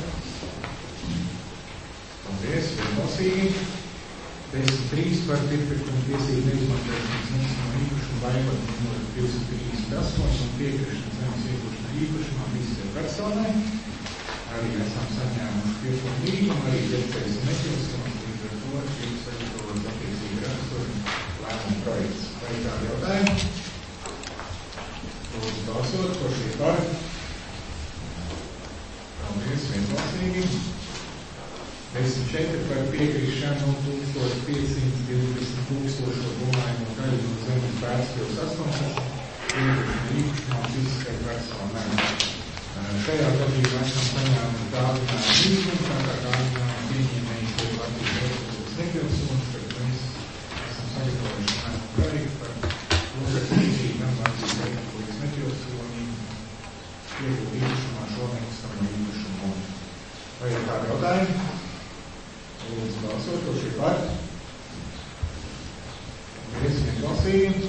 Speaker 1: Paldies, vienbalsīgi. desmit trīs par pirkuma tiesību neizmantošanas nekustamā īpašuma vaivadu numur divsimt trīsdesmit astoņi un piekrišanas zemes īpašuma īpašumā fiziskai personai. arī esam saņēmuši pirkumu līgumu, arī Dedzējs un Nepilsons, līdz ar to ir sagatavots attiecīgi raksturi lēmumu projekts. Vai kādi jautājumi? Lūdzu balsot, kurš ir par? Paldies, vienbalsīgi. desmit četri par piekrīšanu tūkstoš piecsimt divdesmit tūkstošu domājumu daļu no zemes Pērspils astoņdesmit, piekrīšana īpašumā fiziskai personai. Šajā gadījumā esam saņēmuši dāvinājumu līgumu, tā kā dāvinājumu pieņēmējs ir Latvijas Republikas Nepilsons, tad mēs esam sagatavojuši lēmumu projektu par lūdzu gan Latvijas Republikas Nepilsoniem iegūt īpašumā šo nekustamo īpašumu. Vai ir kādi jautājumi? Lūdzu balsot, kurš ir par? Paldies, vienbalsīgi.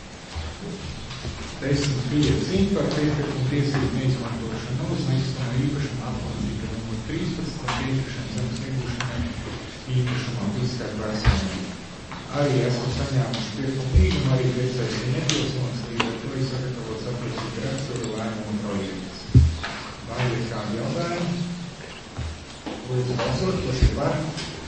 Speaker 1: desmit pieci par piekrišanu tiesību neizmantošanu uz nekustamo īpašumu atbildīga numur trīspadsmit par piekrišanu zemes iegūšanai īpašumā fiziskai personai. Arī esam saņēmuši pirkumu līgumu, arī Dedzējs ir Nepilsons, līdz ar to ir sagatavots attiecīgi raksturu lēmumu projekts. Vai ir kādi jautājumi? Lūdzu balsot, kurš ir par?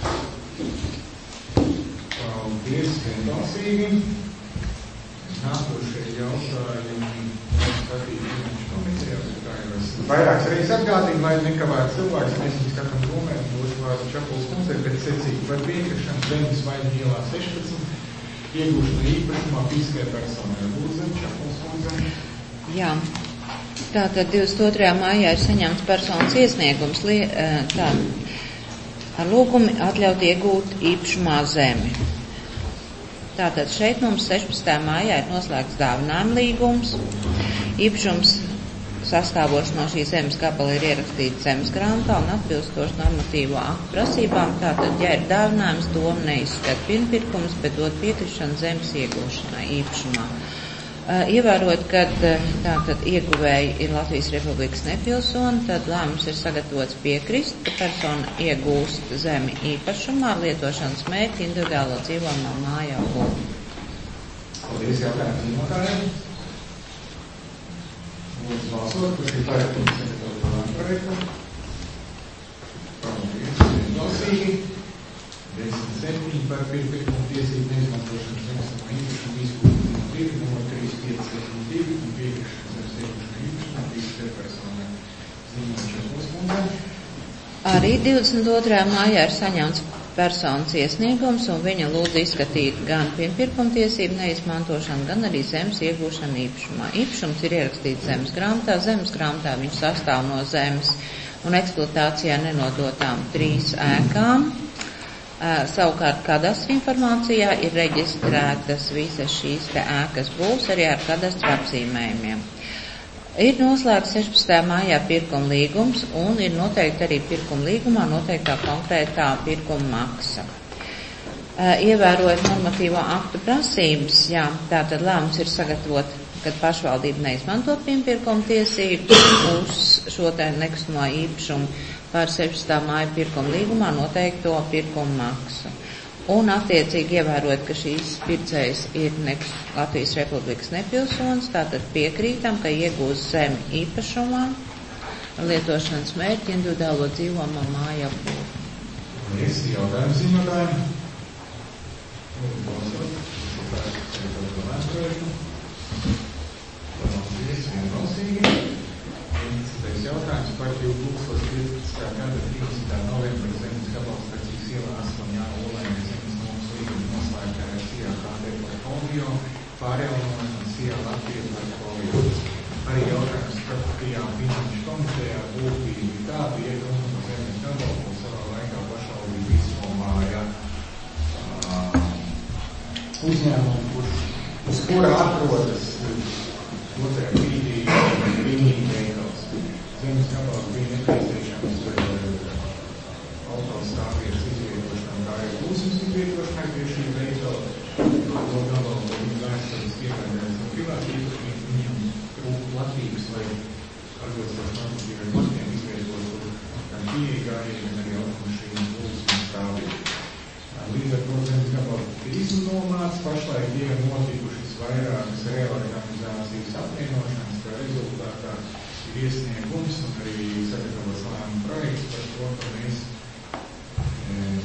Speaker 1: Paldies, vienbalsīgi. Nākošie jautājumi skatīt finanšu komitejā. Vairākas reizes atgādīju, lai nekavētu cilvēks, mēs viņu skatām domē, būs vārdu Čapuls kundzei, bet secīgi par piekrišanu zemes Vaļņu ielā sešpadsmit iegūšanu īpašumā fiziskai personai. Lūdzu, Čapuls kundzei.
Speaker 9: Jā. Tātad divdesmit otrajā maijā ir saņemts personas iesniegums tā, ar lūgumu atļaut iegūt īpašumā zemi. Tātad šeit mums sešpadsmitajā maijā ir noslēgts dāvinājuma līgums. Īpašums sastāvoši no šīs zemes gabala ir ierakstīts zemes grāmatā un atbilstoši normatīvo aktu prasībām. Tātad, ja ir dāvinājums, doma neizskata pirmpirkums, bet dod piekrišanu zemes iegūšanai īpašumā. Uh, ievērot, kad uh, tātad ieguvēji ir Latvijas Republikas nepilsoni, tad lēmums ir sagatavots piekrist, ka persona iegūst zemi īpašumā lietošanas mērķi individuālo dzīvojamo māju apbūvi.
Speaker 1: Paldies, jautājums zīmotājiem. Lūdzu balsot, kurš ir par sagatavotu lēmumu projektu. Paldies, vienbalsīgi. desmit septiņi par pirmpirkumu tiesību neizmantošanas nekustamo īpašumu izgūšanu numur trīs pieci septiņi divi un piekrišanu zemes iegūšanu īpašumā fiziskai personai. Zīmošana uzmundē.
Speaker 9: Arī divdesmit otrajā maijā ir saņemts personas iesniegums, un viņa lūdz izskatīt gan pirmpirkumtiesību neizmantošanu, gan arī zemes iegūšanu īpašumā. Īpašums ir ierakstīts zemes grāmatā. Zemes grāmatā viņš sastāv no zemes un eksploatācijā nenodotām trīs ēkām. Uh, savukārt kadastra informācijā ir reģistrētas visas šīs te ēkas būvs arī ar kadastra apzīmējumiem. Ir noslēgts sešpadsmitajā maijā pirkuma līgums un ir noteikti arī pirkuma līgumā noteiktā konkrētā pirkuma maksa. Uh, ievērojot normatīvo aktu prasības, jā, tātad lēmums ir sagatavot, kad pašvaldība neizmanto pirmpirkuma tiesību uz šo te nekustamo īpašumu par sešpadsmitā māja pirkuma līgumā noteikto pirkuma maksu. Un attiecīgi ievērot, ka šīs pircējs ir Latvijas Republikas nepilsonis, tātad piekrītam, ka iegūs zemi īpašumā lietošanas mērķi individuālo dzīvojamo māju apbūvi.
Speaker 1: Paldies, jautājums zīmotājiem. Lūdzu balsot. Paldies, vienbalsīgi. Jautājums par divi tūkstoši piecpadsmitā gada trīsdesmitā novembra zemes gabalstacijas ielā astoņā Olēņa zemes nomas līguma noslēgtajā Sijā K D portfolio pārjaunošana Sijā Latvijas portfolio. Arī jautājums skatījām finanšu komitejā būtīgi tādu iegūmu no zemes gabalu, ko savā laikā pašvaldība iznomāja uh, uzņēmumu, kurš, uz kura atrodas otrajā brīdī brīdīgi veikals. Zemes gabals bija nepieciešams autostāvvietas izvietošanai, kā arī būsmas izvietošanai pie šī veikala. To gabalu bija vēstures iegādājums no privāti īpašnieki, viņiem trūk platības, lai atbilstoši normatīviem platiem izvietot gan pieejgājiem, gan arī automašīnu būsmas stāvvietas. Līdz ar to zemes gabals ir iznomāts, pašlaik ir notikušas vairākas reorganizācijas apvienošanas, kā rezultātā ir iesniegums un arī sagatavots lēmuma projekts par to, ka mēs e,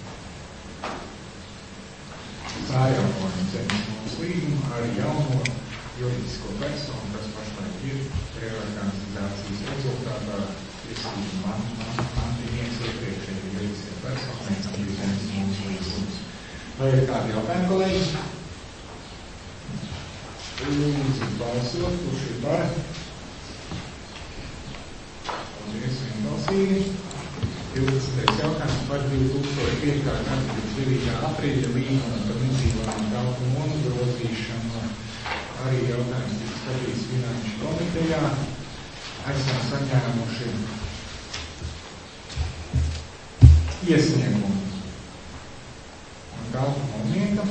Speaker 1: sājākojam zemes nomas līgumu ar jauno juridisko personu, kas pašlaik ir reorganizācijas rezultātā tiesību man, man, mantinieks iepriekšēji juridiskie personi, kam bija zemes nomas līgums. Vai ir kādi jautājumi, kolēģi? Lūdzu balsot, kurš ir par? Paldies, vienbalsīgi. divdesmitais jautājums par divi tūkstoši piektajā gada divdesmit devītā aprīļa līguma par nedzīvojamo telpu nogrozīšanu. Arī jautājums tika skatīts Finanšu komitejā. Esam saņēmuši iesniegumu no telpu nomnieka.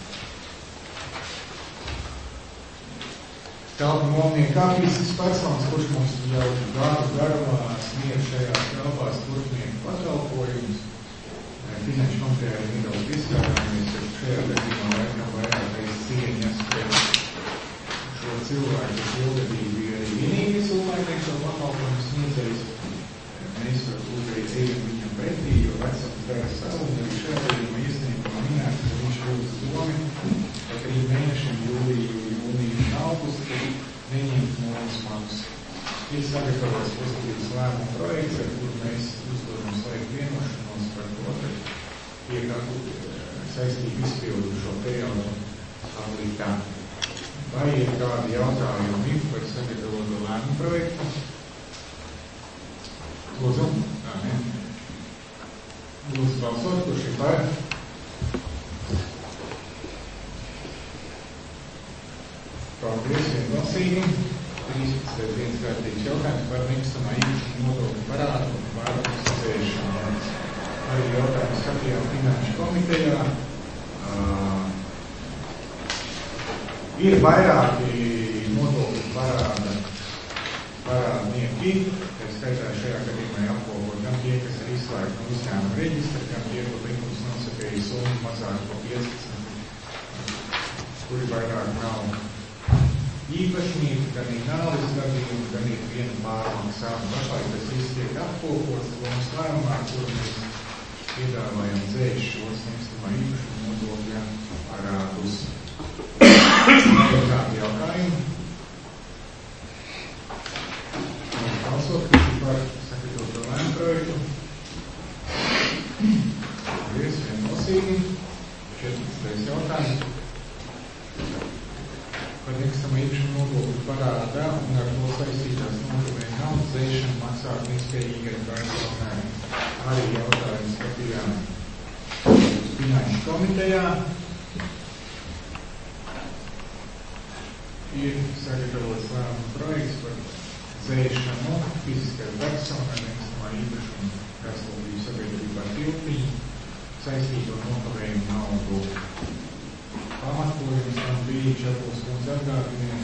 Speaker 1: Telpu nomnieka fizisks personas, kurš mums jau gadu garumā sniedz šajās telpās turpnieku pakalpojumus. Finanšu komitejā ir nedaudz izskatāmies, ka šajā gadījumā laikam vairāk reiz cieņas pret šo cilvēku, kas ilgadīgi bija arī vienīgais cilvēks, šo pakalpojumu sniedzējs. Mēs uzreiz ejam viņam pretī, jo vecums dara savu, un arī šajā gadījumā iesniegumā minēts, ka viņš lūdz domi, ka trīs mēnešiem jūliju, jūniju un augustu neņemt nomas maksas. Ir sagatavots pozitīvs lēmuma projekts, ar kuru mēs uzdodam slēgt vienošanos par to, ka tiek saistību izpildu šo periodu apliktā. Vai ir kādi jautājumi par sagatavotu lēmumu projektu? Lūdzu, amen. Lūdzu balsot, kurš ir par? Paldies, vienbalsīgi. trīspadsmitais dienas kārtīgs jautājums par nekustamā īpašuma nodokļu parādu un pārādu sazēšanu. Arī jautājums skatījām Finanšu komitejā. Uh, ir vairāki nodokļu parāda parādnieki, tā skaitā šajā gadījumā jāapkopot gan tie, kas ir izslēgti no uzņēmuma reģistra, gan tie, ko likums nosakīja summu mazāk par piecpadsmit, kuri vairāk nav īpašnieki, gan ir nāves gadījumi, gan ir viena pārmaksā. Pašlaik tas viss tiek apkopots, mums lēmumā, kur mēs piedāvājam dzēst šos nekustamā īpašuma nodokļa parādus. Kādi jautājumi? Balsot, kas ir par sagatavoto lēmumu projektu. Paldies, vienbalsīgi. četrpadsmitais jautājums par nekustamā īpašuma nodokļu parādā un ar to saistītās nodokļu naudas dzēšanu maksāt nespējīgai personai. Arī jautājums skatījām Finanšu komitejā. Ir sagatavots lēmuma projekts par dzēšanu fiziskai personai nekustamā īpašuma veselības sabiedrībā Tilpiņu saistīto nokavējumu naudu. Pamatojums tam bija Čapuls kungs atgādinājumi.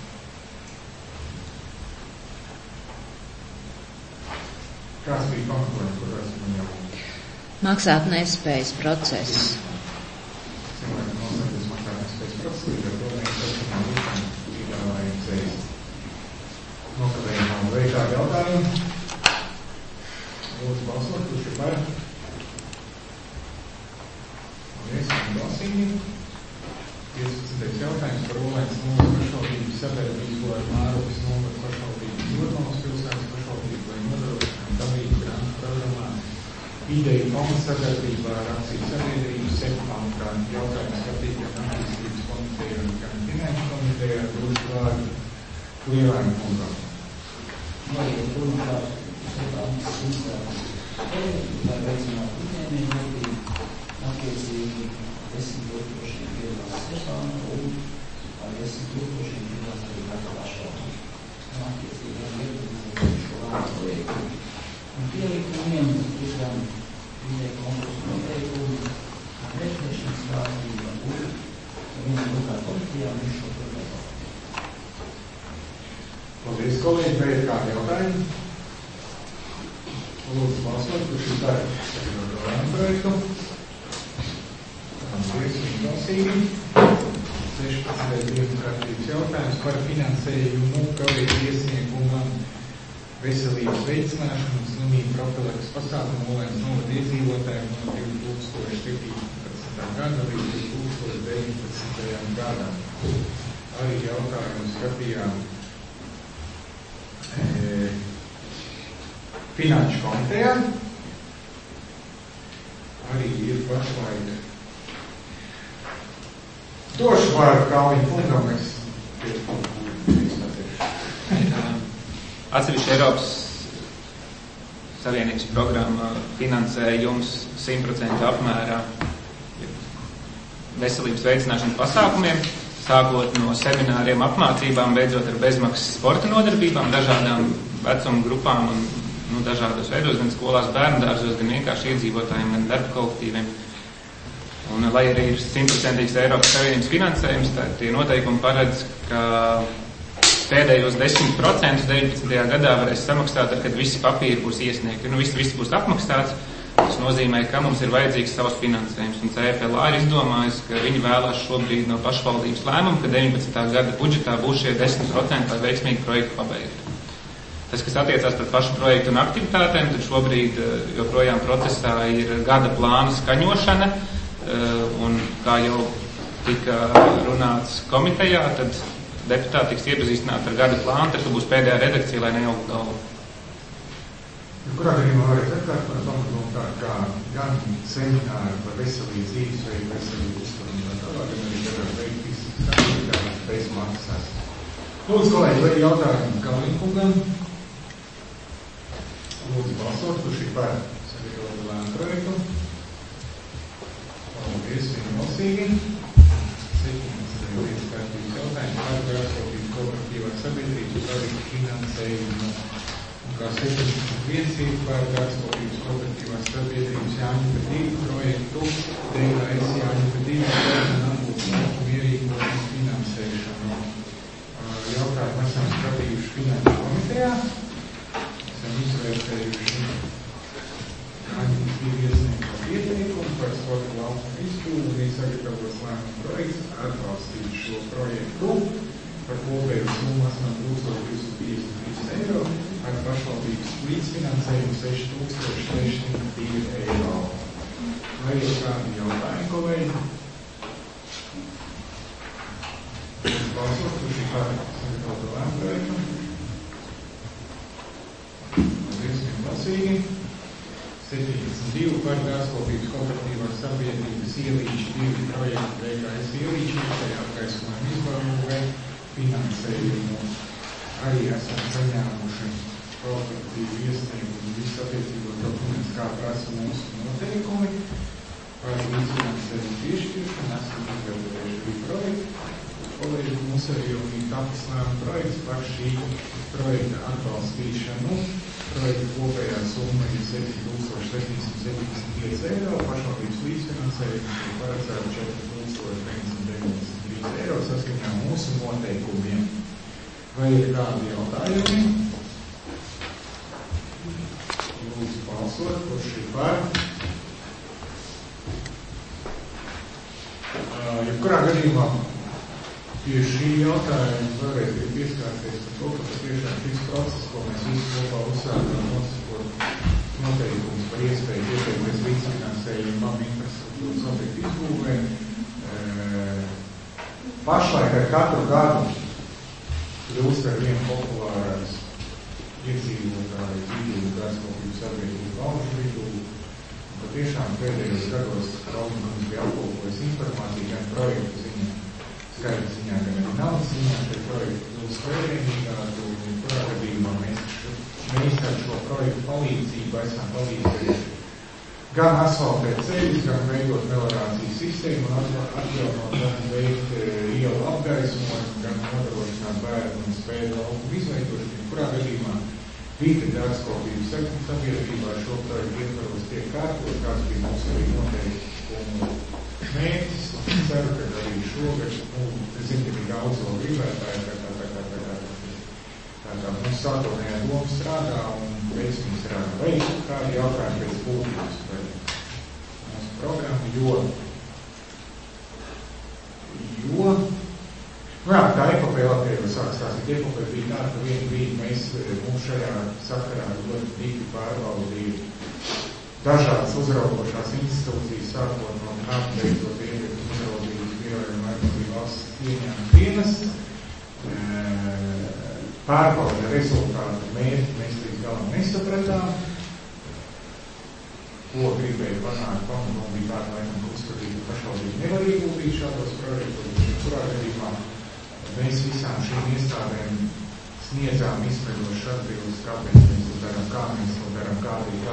Speaker 1: Kāds bija pamatojums, kur esmu jau?
Speaker 9: Maksāt nespējas process.
Speaker 1: Cilvēki nosakās maksāt nespējas process, līdz ar to mēs esam līdzām piedāvājam dzēst. Nokavējumu vai kādi jautājumi? Lūdzu balsot, kurš ir par? Paldies, balsīgi. piecpadsmitais jautājums par Olainas novadas pašvaldības sadarbību ar Mārupas novadas pašvaldības Jūrmalas pilsētas pašvaldību vai nodrošinājumu dalību grantu programmā ideju fonda sadarbībā ar akciju sabiedrību septām, kā jautājums skatītiem attīstības komiteju un gan Finanšu komiteju ar došu vārdu Lielāņu kungam.
Speaker 10: Vai jau pirmkārt, septām izstrādes projektu, lai veicinātu uzņēmējdarbību, attiecīgi desmit tūkstošiem piedalās personu un par desmit tūkstošiem piedalās arī katra pašvaldība. Un attiecīgi arī iepazīstināt šo lēmumu projektu. Un pielikumiem ir gan vidēji konkursu noteikumi, kā vērtēšanas kārtība un viena no kā komitejā mēs šo projektu.
Speaker 1: Paldies, kolēģi, vai ir kādi jautājumi? Lūdzu balsot, kurš ir par sagatavoto lēmumu projektu. Paldies, vienbalsīgi. sešpadsmitais dienas kārtības jautājums par finansējumu kavēt iesniegumam veselības veicināšanu un slimību profilakses pasākumu Olēnas novada iedzīvotājiem no divi tūkstoši septiņpadsmitā gada līdz divi tūkstoši deviņpadsmitajam gadam. Arī jautājumu skatījām e, Finanšu komitejā. Arī ir pašlaik došu vārdu Kalviņu kungam, es
Speaker 11: Atsevišķi Eiropas Savienības programma finansē jums simt procentu apmērā veselības veicināšanas pasākumiem, sākot no semināriem, apmācībām, beidzot ar bezmaksas sporta nodarbībām, dažādām vecuma grupām un nu, dažādos veidos, gan skolās, bērndārzos, gan vienkārši iedzīvotājiem, gan darba kolektīviem. Un, lai arī ir simtprocentīgs Eiropas Savienības finansējums, tad tie noteikumi paredz, ka pēdējos desmit procentus deviņpadsmitajā gadā varēs samaksāt, tad, kad visi papīri būs iesniegti. Nu, viss, viss būs apmaksāts. Tas nozīmē, ka mums ir vajadzīgs savs finansējums. Un C F L A ir izdomājis, ka viņi vēlās šobrīd no pašvaldības lēmumu, ka deviņpadsmitā gada budžetā būs šie desmit procenti, lai veiksmīgi projektu pabeigtu. Tas, kas attiecās pret pašu projektu un aktivitātēm, tad šobrīd joprojām procesā ir gada plāna skaņošana. Un kā jau tika runāts komitejā, tad deputāti tiks iepazīstināti ar gada plānu, tad būs pēdējā redakcija, lai neaugtu galvu.
Speaker 1: Kurā gadījumā varētu atkārtot pamatojumu tā, kā gan semināri par veselības dzīvesveidu, veselības uzturu un tā tālāk, gan arī dažādi veidi fizikas, bez maksas. Lūdzu, kolēģi, vai jautājumu Kalviņu kungam? Lūdzu, balsot, kurš ir par sagatavotu lēmumu projektu. Paldies, vienbalsīgi. Līdz kārtības jautājumu par grāmatvedības kooperatīvās sabiedrības projektu finansējumu. Un kā septiņdesmit viens ir par grāmatvedības kooperatīvās sabiedrības Jāņupa divi projektu, D K S Jāņupa divi projektu un atbūtu mierīgošanas finansēšanu. Jautājumu esam skatījuši finanšu komitejā. Esam izvērtējuši Jāņupa divi iesniegto pieteikumu par sporta laukumu izpildu un sagatavots lēmumu projekts atbalstīt šo projektu par kopēju summu astoņi tūkstoši divsimt piecdesmit trīs eiro ar pašvaldības līdzfinansējumu seši tūkstoši sešsimt divi eiro. Vai ir kādi jautājumi, kolēģi? Uz balsot, kurš ir par sagatavotu lēmumu projektu? Paldies, vienbalsīgi. septiņdesmit divi par gāzkopības kooperatīvās sabiedrības Ielīču divi projektu D K S Ielīču vietēju apgaismojumu izbūvē finansējumu. Arī esam saņēmuši kooperatīvu iesniegumu visu attiecīgo dokumentus, kā prasa mūsu noteikumi par līdzfinansējumu piešķiršanu. Esam izvērtējuši arī projektu. Kolēģi, mums arī jau ir tapis lēmuma projekts par šī projekta atbalstīšanu. Projekta kopējā summa ir septiņi tūkstoši septiņsimt septiņdesmit pieci eiro, pašvaldības līdzfinansējums ir paredzēts četri tūkstoši deviņsimt deviņdesmit trīs eiro saskaņā mūsu noteikumiem. Vai ir kādi jautājumi? Lūdzu balsot, kurš ir par? Uh, jebkurā gadījumā pie šī jautājuma vēlreiz ir pieskārties ar to, ka patiešām šis process, ko mēs visi kopā uzsākām nosakot noteikumus par iespēju ieteikties līdzfinansējumu labu infrastruktūras objektu izbūvē. E, pašlaik ar katru gadu kļūst ar vienu populārās iedzīvotāju vidū, gāzkopības sabiedrību valstu vidū. Patiešām pēdējos gados Kalviņš bija apkopojis informāciju gan projektu ziņā, skaidrs ziņā, gan arī naudas ziņā, šeit projektu kļūst vērienīgāku, un kurā gadījumā mēs, mēs ar šo projektu palīdzību esam palīdzējuši gan asfaltēt ceļus, gan veidot melorācijas sistēmu un atjaunot, gan veikt ielu apgaismojumu, gan nodrošināt bērnu un spēļu laukumu izveidošanu. Kurā gadījumā Vīta gāzkopības sabiedrībā šo projektu ietvaros tiek kārtot, kāds bija mums arī noteikti un mērķis. Es ceru, ka arī šogad, nu, es zinu, ka ir daudz vēl gribētāji, tā kā tā kā tā kā tā kā mums sākotnējā doma strādā un veiksmīgi strādā. Vai ir kādi jautājumi pēc būtības par mūsu programmu, jo, jo Nu jā, tā epopēja Latvijā sāks tās, ka epopēja bija tā, ka vienu brīdi mēs mums šajā sakarā ļoti dīki pārvaldīja dažādas uzraugošās institūcijas, sākot no kāda beidzot ieviet uzraudības birojiem vai valsts ieņēmuma dienests. Pārbauda rezultātu mērķi mēs līdz galam nesapratām, ko gribēja panākt pamatā, bija tāda laikam uzskatīt, ka pašvaldība nevar ieguldīt šādos projektos, kurā gadījumā mēs visām šīm iestādēm sniedzām izsmeļošas atbildes, kāpēc mēs to darām, kā mēs to darām, kādī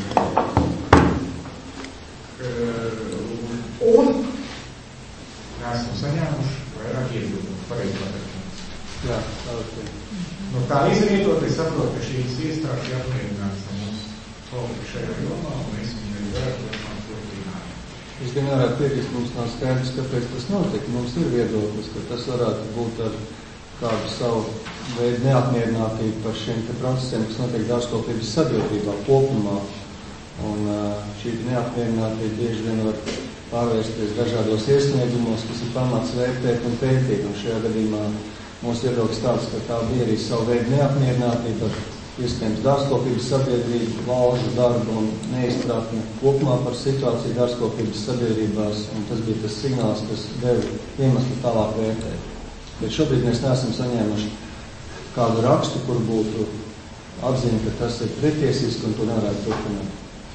Speaker 1: kārtīgi. Un neesmu saņēmuši vairāk iebildumu pareizi pateikt.
Speaker 4: Jā, tā var teikt.
Speaker 1: No tā izvietot, es saprotu, ka šīs iestādes ir apmierināts ar mums politiku šajā jomā, un mēs viņu arī varētu turpināt turpināt.
Speaker 4: Es gan varētu piekrist, mums nav skaidrs, kāpēc tas notiek. Mums ir viedoklis, ka tas varētu būt ar kādu savu veidu neapmierinātību par šiem te procesiem, kas notiek dārzkopības sabiedrībā kopumā. Un šī neapmierinātība bieži vien var pārvērsties dažādos iesniegumos, kas ir pamats vērtēt un pētīt. Un šajā gadījumā mūsu viedoklis tāds, ka tā bija arī savu veidu neapmierinātība ar iespējams dārzkopības sabiedrību, valžu darbu un neizpratni kopumā par situāciju dārzkopības sabiedrībās, un tas bija tas signāls, kas deva iemeslu tālāk vērtēt. Bet šobrīd mēs neesam saņēmuši kādu rakstu, kur būtu atziņa, ka tas ir pretiesiski un to nevarētu turpināt.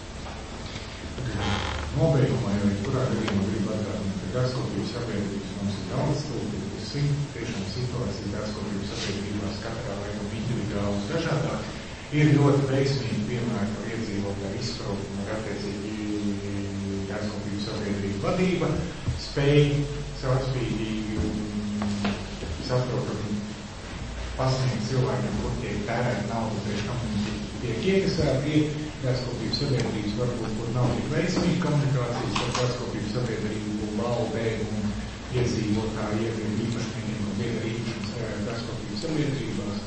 Speaker 1: Nobeigumā, jo kurā gadījumā gribu atgādināt, ka dārzkopības sabiedrības mums ir daudz stūri, tiešām situācija dārzkopības sabiedrībās katrā laikam individuāli un dažādāk. Ir ļoti veiksmīgi piemēri, ka iedzīvotāji izpratni ar attiecīgi dārzkopības sabiedrību vadība spēj caurspīdīgi un saprotami pasniegt cilvēkiem, kur tiek tērēt naudu, priekš kam viņi tiek iekasēti. Dārzkopības sabiedrības varbūt, kur nav tik veiksmīgi komunikācijas ar dārzkopības sabiedrību, valdēm un iedzīvotāji, iedzīvotāji īpašniekiem un biedri īpašums dārzkopības sabiedrībās.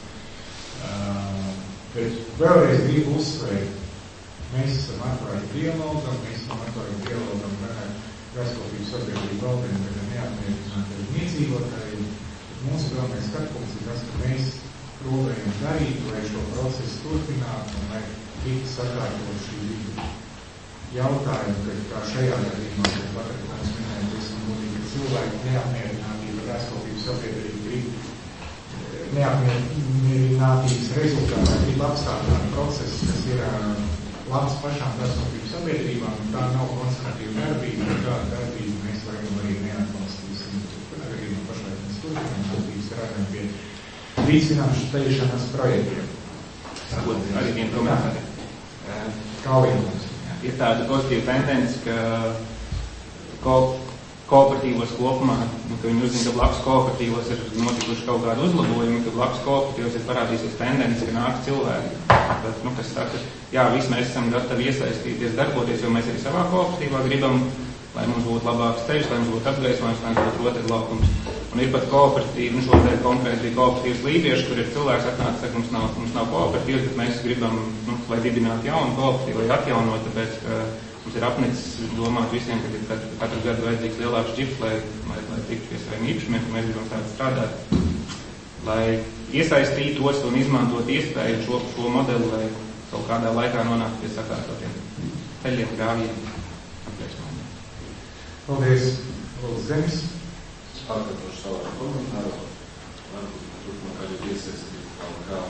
Speaker 1: Uh, bet vēlreiz gribu uzsvērt, mēs esam atklāti dialogam, mēs esam atklāti dialogam ar dārzkopības sabiedrību valdēm, kad ir neapmierināti ar iedzīvotājiem. Mūsu galvenais skatpunkts ir tas, ka mēs probējam darīt, lai šo procesu turpinātu un lai tiktu sakārtot šī jautājuma, ka kā šajā gadījumā, kad Patrika mums minēja, esam godīgi, ka cilvēki neapmierinātība dārzkopības sabiedrība grib neapmierinātības rezultātā grib apstādināt procesu, kas ir labs pašām dārzkopības sabiedrībām, un tā nav konservatīva darbība, un kāda darbība mēs varam arī neatbalstīsim. Kurā gadījumā pašlaik mēs turpinām attīstīt strādājam pie līdzfinašu teišanas projektiem.
Speaker 11: Varbūt arī vienu komentāru.
Speaker 1: Kalvīnums.
Speaker 11: Ir tāda pozitīva tendence, ka ko, kooperatīvos kopumā, ka viņi uzzina, ka blakus kooperatīvos ir notikuši kaut kādi uzlabojumi, ka blakus kooperatīvos ir parādīsies tendence, ka nāk cilvēki. Bet, nu, kas saka, jā, visi mēs esam gatavi iesaistīties, darboties, jo mēs arī savā kooperatīvā gribam, lai mums būtu labāks ceļš, lai mums būtu apgaismojums, lai mums būtu rotaļlaukums. Un ir pat kooperatīvi, nu šodien konkrēti bija kooperatīvas lībieši, kur ir cilvēks atnāca, ka mums nav, mums nav kooperatīvas, bet mēs gribam, nu, lai dibināt jaunu kooperatīvu, lai atjaunot, tāpēc, ka mums ir apnicis domāt visiem, ka ir katru, katru gadu vajadzīgs lielāks džips, lai, lai, lai tiktu pie saviem īpašumiem, ka mēs gribam tādu strādāt, lai iesaistītos un izmantot iespēju šo, šo modeli, lai kaut kādā laikā nonāktu pie sakārtotiem ceļiem, grāviem.
Speaker 1: Paldies, Lūdzu Zemes.
Speaker 6: Pārkārtošu savā komentāru, varbūt turpmāk arī iesaistīt kaut kā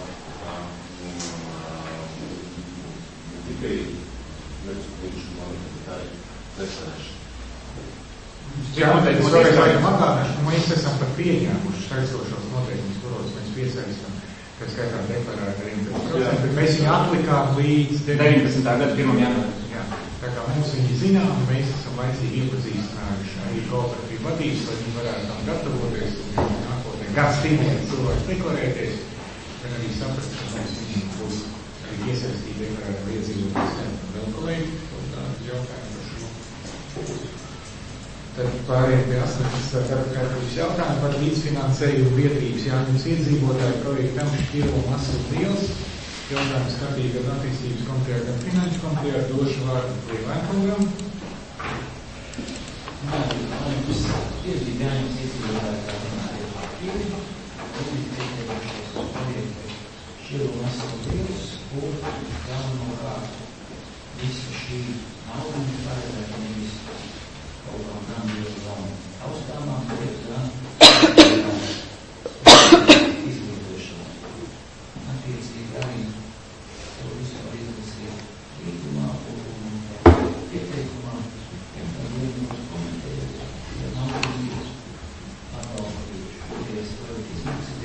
Speaker 6: ne tikai vecumīšu modeli, bet arī desarēšanu.
Speaker 1: Jā, bet es vēlreiz laikam atgādināšu, ka mēs esam pat pieņēmuši saistošos noteikumus, kuros mēs piesaistam, kas skaitā deklarēt deviņdesmit procenti, bet mēs viņu atlikām līdz
Speaker 11: deviņpadsmitā gada pirmajam janvārim.
Speaker 1: Jā, tā kā mums viņi zinām, mēs esam laicīgi iepazīstinājuši arī kooperatīvu vadības, lai viņi varētu tam gatavoties un nākotnē gan stimulēt cilvēku deklarēties, gan arī saprast, ka mēs viņiem būs arī iesaistīt deklarēt vai iedzīvoties un vēl kolēģi, kaut tādu jautājumu par šo. Tad pārējiem pie astoņdesmitā darba kārtības jautājumu par līdzfinansējumu biedrības Jāņems iedzīvotāju projektam Šķiro Masas Liels. Jautājums skatīgi gan attīstības komitejā, gan finanšu komitejā, došu vārdu Lielēnkungam.
Speaker 10: Jā, man ir biedrība Jāņems iedzīvotāju kā runāju. šķirba, un pieteikušies uz projektu šķirbu nesam brīvs, kur galvenokārt visu šī naudu mums paredzētu nevis kaut kā grandiozām taustāmām, bet gan izglītošanā. Attiecīgi arī to visu var izlasīt līgumā un pieteikumā, un tad līgumos komentējot, ja nav līgums atbalstījuši. Pēdējais projekts izmaksas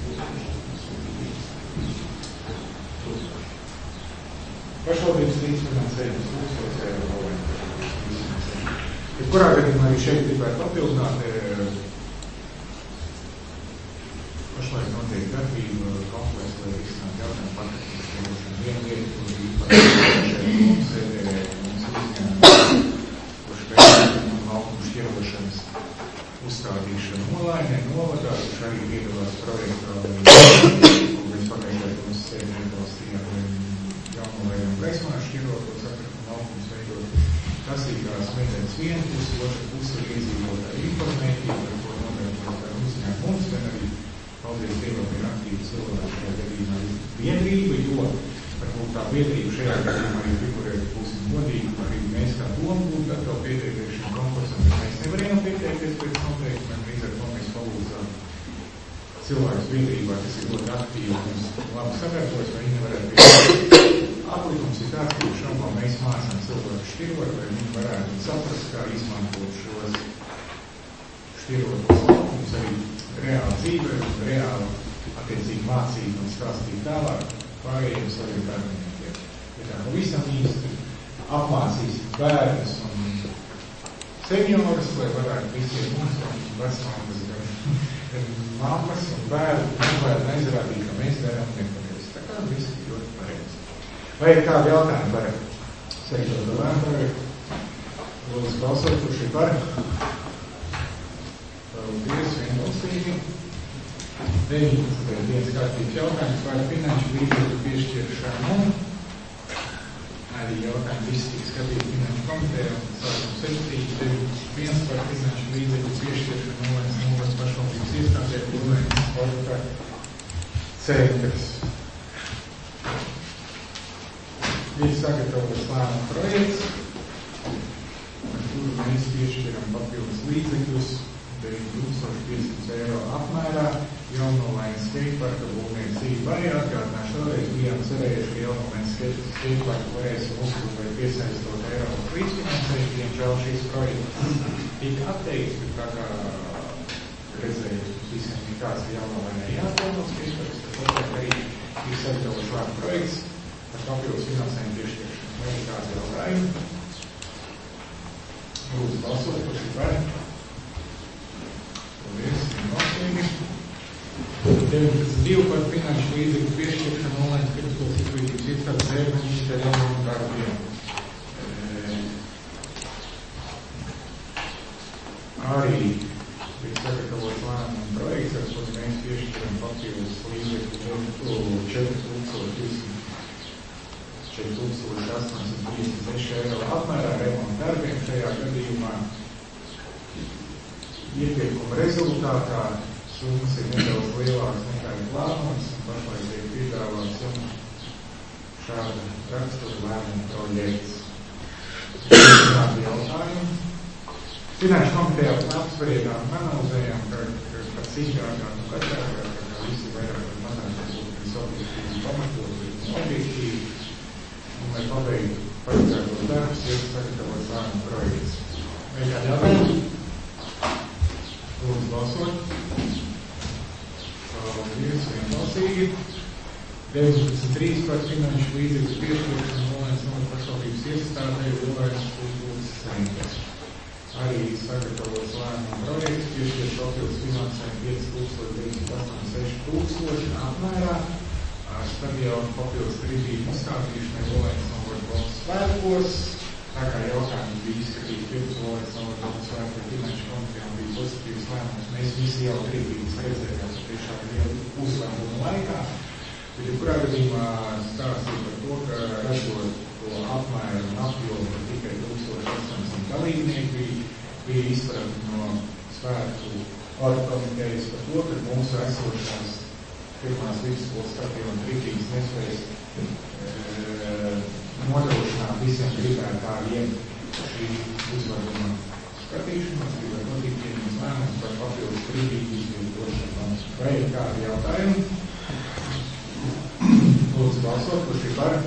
Speaker 1: pašvaldības līdzfinansējums tūkstoš eiro. Jebkurā gadījumā arī šeit gribētu papildināt, pašlaik notiek darbība kompleks, lai risināt jautājumu patīšanas. Viena lieta, kur īpaši šeit mums sēdē, mums uzņēma, kurš pēc laukumu šķirošanas uzstādīšanu Nolainē, novadā, kurš arī piedalās projektā, kur mēs pagājušajā mums sēdē atbalstījām jaunolējiem gaismā šķirot, sakratu laukums veidot. Tas ir kā smedenes viena pusi, otra pusi ir iedzīvot ar informētību, ar ko nodarbot ar uzņēmu mums, gan arī paldies Dievam ir aktīvi cilvēki šajā gadījumā biedrība, jo varbūt tā biedrība šajā gadījumā arī figurēt būsim godīgi, arī mēs kā doma būtu gatavi pieteikties šim konkursam, bet mēs nevarējām pieteikties pēc noteikumiem, līdz ar to mēs palūdzām cilvēkus biedrībā, kas ir ļoti aktīvi un labi sagatavojas, vai viņi nevarētu pieteikties. Atlikums ir tāds, ka šobrīd mēs mācām cilvēku šķirot, lai viņi varētu saprast, kā izmantot šos šķirotos laukumus arī reāli dzīvē un reāli attiecīgi mācīt un stāstīt tālāk pārējiem saviem darbiniekiem. Ja tā pavisam īsti apmācīs bērnus un seniorus, lai varētu visiem mums un vecmāmas gan mammas un bērnu nevajag neizrādīt, ka mēs darām nepareizi. Tā kā viss ir ļoti pareizi. Vai ir kādi jautājumi par sektoru vēmēru? Lūdzu, balsot, kurš ir par? Paldies, vienbalsīgi. deviņpadsmitais dienas kārtības jautājums par finanšu līdzekļu piešķiršanu. Arī jautājumi visi tika skatīti finanšu komitejā. Sākam septīti, deviņdesmit viens par finanšu līdzekļu piešķiršanu Nolainas novadas pašvaldības iestādē Nolainas sporta centrs. Ir sagatavots lēmuma projekts, ar kuru mēs piešķiram papildus līdzekļus deviņi tūkstoši piecsimt eiro apmērā Jaunolainas skateparka būvniecībai. Atgādināšu vēlreiz, bijām cerējuši, ka Jaunolainas skateparku varēsim uzbūvēt piesaistot Eiropas līdzfinansējumu, diemžēl šīs projekts tika atteikts, bet tā kā redzēju, visiem ir kāds, ka Jaunolainai jāatbalsta skateparks, tad tāpēc arī ir sagatavots lēmuma projekts par papildus finansējumu piešķiršanu. Vai ir kāds jautājumi? Lūdzu, balsot, kurš ir par? Paldies, vienbalsīgi. deviņpadsmit divi par finanšu līdzekļu piešķiršanu Nolainas Pirmskolas izglītības iestādes Zērmaņš ar jaunām darbiem. Arī ir sagatavots lēmuma projekts, ar ko mēs piešķiram papildus līdzekļu četri tūkstoši astoņsimt piecdesmit seši eiro apmērā remonta darbiem. Šajā gadījumā ieteikuma rezultātā summas ir nedaudz lielākas nekā ir plānotas, un pašlaik tiek piedāvāts summa šāda rakstura lēmuma projekts. Kādi jautājumi? Finanšu komitejā apspriedām un analizējām, ka par cīņākām un katrākām, ka visi vairāk un mazāk būtu visobjektīvi pamatot un objektīvi, un lai pabeigtu paredzētos darbus, ir sagatavots lēmuma projekts. Vai kādi jautājumi? Lūdzu balsot. Paldies, vienbalsīgi. deviņdesmit trīs par finanšu līdzekļu piešķiršanu Nolainas novadas pašvaldības iestādē Nolainas kultūras centrs. Arī sagatavots lēmuma projekts, piešķirt papildus finansējumu pieci tūkstoši deviņsimt astoņdesmit seši tūkstoši apmērā stadionu papildus tribīnu uzstādīšanai Nolainas novadas valsts svētkos. Tā kā jautājums bija izskatīts pirms Nolainas novadas valsts svētku finanšu komitejām bija pozitīvs lēmums, mēs visi jau tribīnas redzējām tiešām lielu uzlēmumu laikā. Bet jebkurā gadījumā stāstīja par to, ka ražot to apmēru un apjomu par tikai tūkstoši astoņsimt dalībnieku bija, bija izpratni no svētku vārdu komitejas par to, ka mūsu esošās pirmās vidusskolas skatījuma brīdīs nespējas e, nodrošināt visiem gribētājiem šī uzvarduma skatīšanos, gribētu notikt vienības lēmums par papildus brīdīgi izvietošanu. Vai ir kādi jautājumi? Lūdzu balsot, kurš ir par?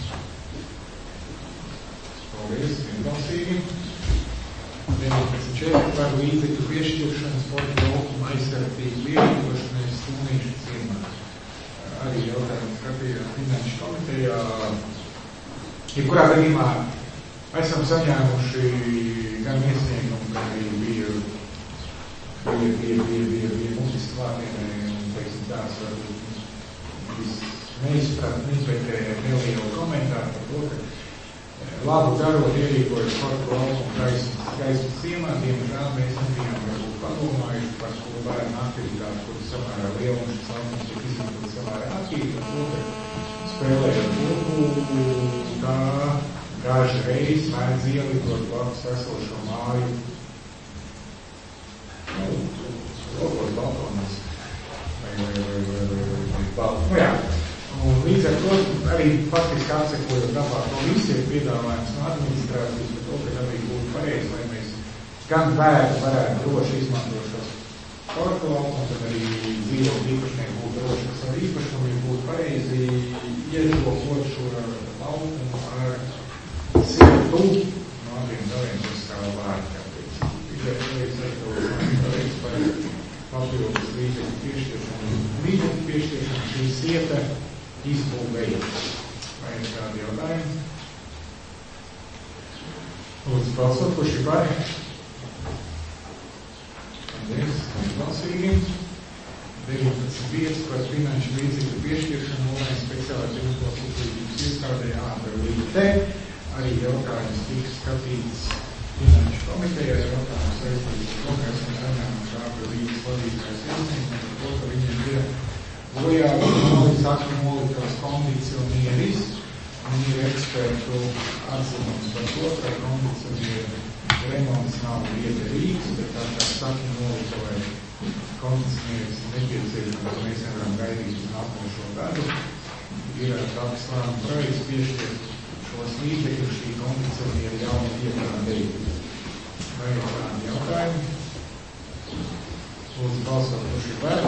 Speaker 1: Paldies, vienbalsīgi. vienpadsmit četri par līdzekļu piešķiršanu sporta laukuma aizsardzību ievietošanai Stunīšu ciemā. Arī jautājums skatījā finanšu komitejā. Jebkurā gadījumā esam saņēmuši gan iesniegumu, gan arī bija bija, bija, bija, bija, bija mutiski klātienē un, teiksim, tās varbūt neizpratni, bet nelielu komentāru par to, ka labu darot ierīkoju sporta laukumu gaismas, gaismas ciemā, diemžēl mēs nebijām varbūt padomājuši par ko bērnu aktivitāti, kur samērā liela un šis laukums tiek izmantot samērā aktīvi, par to, ka spēlējot burbu, tā daži reiz mēdz ielitot blakus esošo māju, nu, lokos balkonos, vai, vai, vai, vai, vai, vai, vai, balkonos. Nu jā, un līdz ar to arī faktiski atsekojot dabā to visi ir piedāvājums no administrācijas par to, ka arī būtu pareizi, lai mēs gan bērni varētu droši izmantot šos sporta laukumus, tad arī dzīvot īpašnieki būtu droši, kas ar īpašumu būtu pareizi iežokot šo laukumu ar siltu, no abiem daliem tas kā vārdi, kāpēc. Tikai reiz ar to reiz par papildus līdzekļu piešķiršanu. Līdzekļu piešķiršanu šī sieta izbūvēja. Vai ir kādi jautājumi? Lūdzu, balsot, kurš ir par? Paldies, balsīgi. deviņpadsmit pieci par finanšu līdzekļu piešķiršanu Olēnas speciālajai pilsētas izglītības iestādē ātri līdz te. Arī jautājums tika skatīts finanšu komitejā, jautājums saistīts ar to, ka esam saņēmuši ātri līdz vadītājs iesniegums par to, ka viņiem ir bojāti nolīdz akumulitos kondicionieris un ir ekspertu atzinums par to, ka kondicionieru remonts nav liederīgs, bet tā kā sakni nolītovai kondicionieris nepieciešams, ka mēs nevaram gaidīt uz nākošo gadu. Ir tāds lēmums projekts piešķirt šos līdzekļus šī kondicioniera jaunu iekārtēju. Vai ir kādi jautājumi? Lūdzu, balsot, kurš ir par?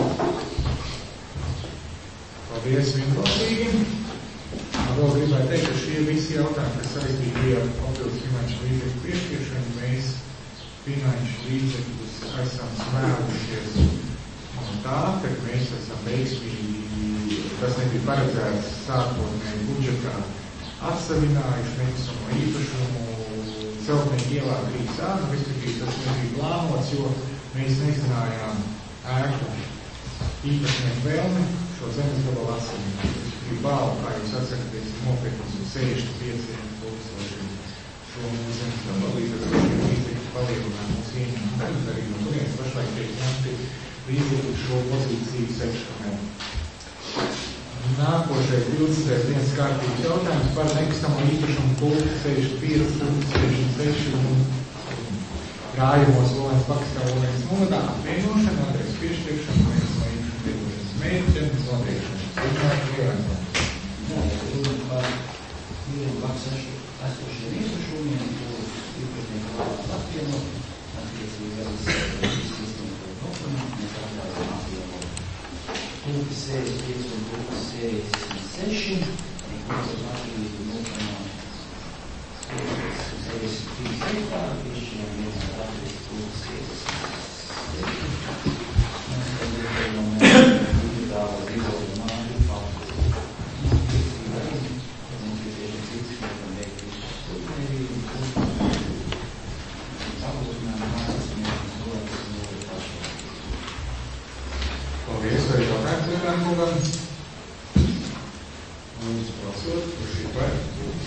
Speaker 1: Paldies, vienbalsīgi. Vēl gribētu teikt, ka šie visi jautājumi, kas saistīti ar papildus finanšu līdzekļu piešķiršanu, mēs finanšu līdzekļus esam smēlušies no tā, ka mēs esam veiksmīgi, tas nebija paredzēts sākotnēji budžetā, atsavinājuši nekustamo īpašumu celtnieku ielā trīs A, respektīvi tas nebija plānots, jo mēs nezinājām ēku īpašnieku vēlmi šo zemes gabalu atsavināt. Ir bālu, kā jūs atsakat, nopietnas un sešdesmit pieci tūkstoši šo zemes gabalu, līdz ar to šie līdzekļi palielināt mūsu ieņemumu daļu, arī no turienes pašlaik tiek ņemti līdzekļi šo pozīciju sekšanai. Nākošais divdesmitais dienas kārtības jautājums par nekustamo īpašumu punktu sešdesmit pieci, sešdesmit seši un krājumos Olēnas Pakistā Olēnas novadā apvienošana, adreses piešķiršana, nekustamo īpašumu lietošanas mērķiem, noteikšana. Sēžamāk lielēns.
Speaker 10: Jā, ja runa par vienu blakus esošiem īpašumiem, kurus īpašnieki vēlas apvienot, attiecīgi arī izsniegto dokumentu, mēs atļaujam apvienot punkti sešdesmit pieci un punkti sešdesmit seši, kurus atšķirīgi mūsumā sešdesmit trīs hektāri, piešķiram vienā attiecīgi punkti sešdesmit seši. Mēs tad lietējam individuāli dzīvotu māju papildus. Attiecīgi arī mums ir tieši cits, ka tam veikt visu stūrmērību, apgūtināt mājas sniegums, nolēkas nolēkas pašvaldības.
Speaker 1: Paldies, vai jautājums vienām kungam? Lūdzu, balsot, kurš ir par?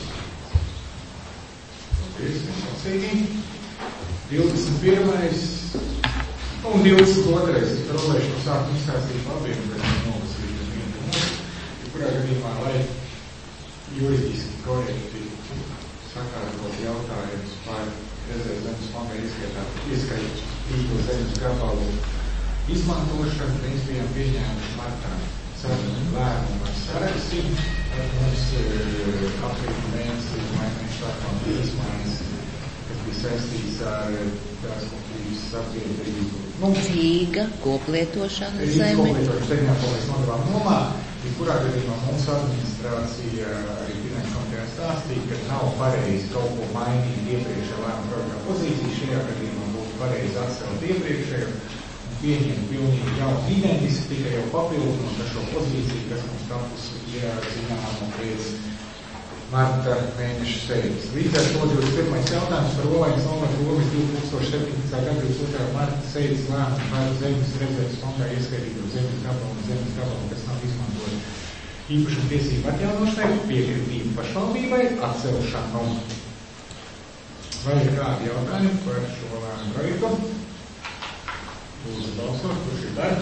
Speaker 1: Paldies, vienbalsīgi. divdesmit pirmais un divdesmit otrais ir rolēšu no sākuma izstāstīt labiem, bet mēs nolasīt uz vienu mūsu. Jebkurā gadījumā, lai juridiski korekti sakārtot jautājumus par rezerves zemes fonda ieskaitāt, ieskaitot īsto zemes gabalu izmantošanu. Mēs bijām pieņēmuši martā sarunu lēmumu ar sarakstu. Mums aprīļa mēnesī mainīšu atkal izmaiņas, kas bija saistīts ar tās kopības sabiedrību. Nu,
Speaker 9: Rīga, koplietošana
Speaker 1: Rīga
Speaker 9: zemi.
Speaker 1: koplietošana zemi, ko mēs nodevām nomā. Kurā gadījumā mūsu administrācija arī finanšu komitejā stāstīja, ka nav pareizi kaut ko mainīt iepriekšējā lēmuma projektā pozīciju. Šajā gadījumā būtu pareizi atcelt iepriekšējo un pieņemt pilnīgi jaunu identisku, tikai jau papildinot ar šo pozīciju, kas mums tapusi iezinām pēc marta mēneša sēdes. Līdz ar to divdesmit pirmais jautājums par Olainas novada Romas divi tūkstoši septiņpadsmitā gada divdesmit otrā marta sēdes lēmumu par zemes rezerves fondā ieskaitīto zemes gabalu un zemes gabalu, kas nav izmantot īpašuma tiesību atjaunošanai, piekritību pašvaldībai, atcelšanu. Vai ir kādi jautājumi par šo lēmumu projektu? Lūdzu balsot, kurš ir par?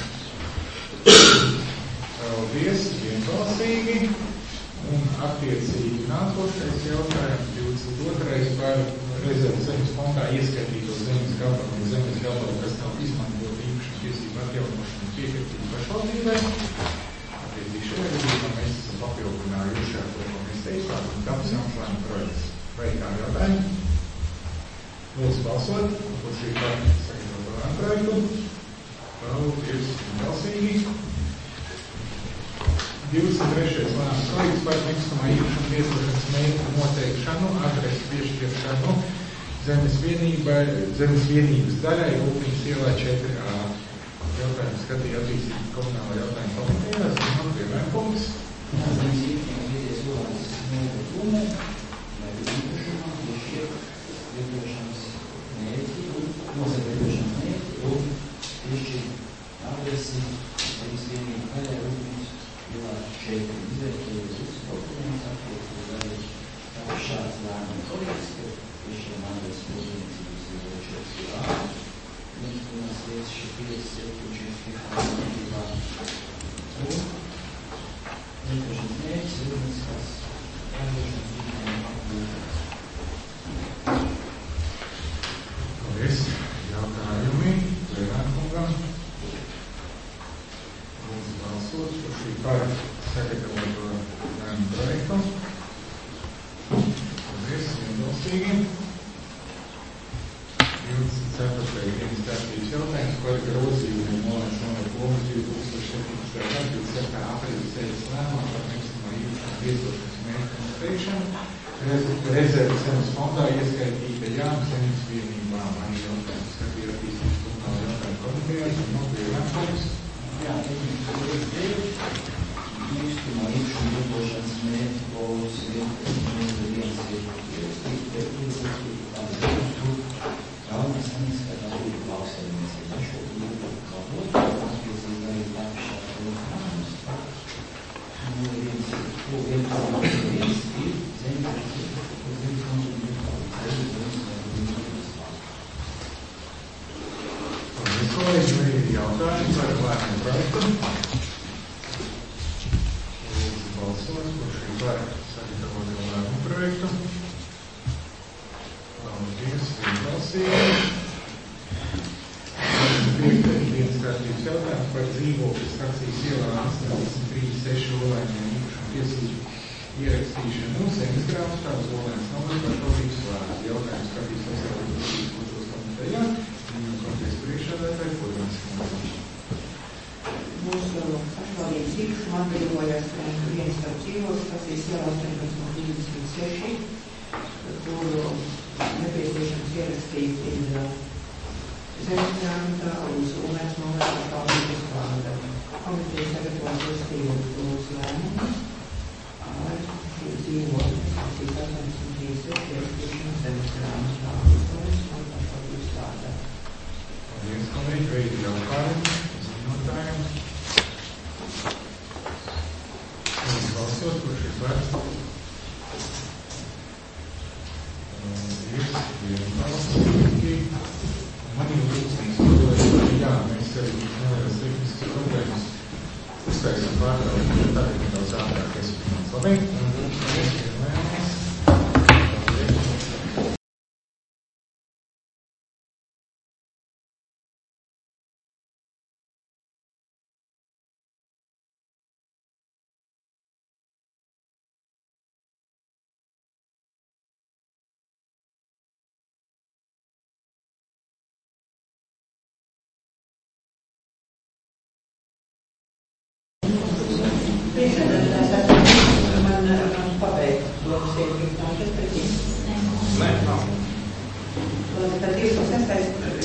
Speaker 1: Paldies, vienbalsīgi. Un attiecīgi nākošais jautājums, divdesmit otrais par rezerves zemes fondā ieskaitīto zemes gabalu un zemes gabalu, kas nav izmantot īpašuma tiesību atjaunošanu, piekritību pašvaldībai. Attiecīgi šajā gadījumā mēs esam papildinājuši ar to, ko mēs teicām, un taps jauns lēmuma projekts. Vai kādi jautājumi? Lūdzu balsot, kurš ir par sagatavoto lēmuma projektu. Paldies, balsīgi. divdesmit trešais lēmuma projekts par nekustamā īpašuma lietošanas mērķu noteikšanu, adreses piešķiršanu zemes vienībai, zemes vienības daļai, Rūpnīcas ielā četri A. Jautājums skatīja attīstības komunālā jautājuma komitejā, zinām, piemēram punkts.
Speaker 10: Zemes īpaties Olainas novada Rūmē, vai īpašumā, piešķirt lietošanas mērķi, nosaka lietošanas mērķi un piešķirt adresi zemes vienību daļai, Rūpnīcas ielā četri. Izvērtējas uz dokumentus attiecībā arī tā šāds lēmuma projekts, ka piešķiram adresi Rūpnīcas ielā četri A. Mums pirmās lietas šī piecas septiņas piecā un lietošanas mērķis ir Rūpnīcas pārdošanas ģimenēm apgūtas.
Speaker 1: Paldies. Jautājumi Lēnākungam. Lūdzu balsot, kurš ir par sagatavoto lēmumu projektu. Paldies, vienbalsīgi. divdesmit ceturtais dienas kārtības jautājums par grozījumiem Olainas novada Romas divi tūkstoši septiņpadsmitā gada divdesmit septītā aprīļa sēdes lēmumā par nekustamā īpašuma lietošanas mērķu noteikšanu. Rezerves zemes fondā ieskaitīta jauna zemes vienībām. Arī jautājums skatīja attīstības komunālā jautājuma komitejā, un nav bija lēmums.
Speaker 10: Jā, tehniski dēļ, nekustamā īpašuma lietošanas mērķu polus ir viens ir ierakstīt, bet ierakstīt tādas zemes, galvenais neizskatās būtu lauksaimniecība. Ar šo būtu kalpot, attiecīgi arī tāpšā lūknāmas. Nu, viens ir, ko vienkārši viens ir zemes, ko zemes konsultēt, zemes, zemes, zemes,
Speaker 1: Paldies, kolēģi, vai ir jautājumi par lēmumu projektu? Lūdzu balsot, kurš ir par sagatavoto lēmumu projektu. Paldies, vienbalsīgi. piektais dienas kārtības jautājums par dzīvokļu stacijas ielā astoņdesmit trīs seši Olainiem īpašuma tiesību ierakstīšanu zemes grāmatā uz Olainas novada pašvaldības vārdu. Jautājums skatīs sociālās kultūras komitejā. Viņam komitejas priekšsēdētāji, Kodons Kundze.
Speaker 8: Mūsu pašvaldības īpašuma atbrīvojas viens starp dzīvokļu stacijas ielā astoņdesmit divdesmit seši, kuru nepieciešams ierakstīt ir zemes grāmatā uz Olainas novada pašvaldības vārdu. Komiteja sagatavo pozitīvu uz lēmumu ar šī dzīvokļu stacijas astoņdesmit trīs seši ierakstīšanu zemes grāmatā uz Olainas novada pašvaldības vārdu.
Speaker 1: Paldies, kolēģi, vai ir jautājumi, ziņotājumi? Lūdzu balsot, kurš ir par? Paldies, vienbalsīgi. Man ir lūksnīgs, jā, mēs arī nevaram tehniskas problēmas uztaisam pārtraukt, jo tagad nedaudz ātrāk esi. Labi? Paldies, vienmēnes.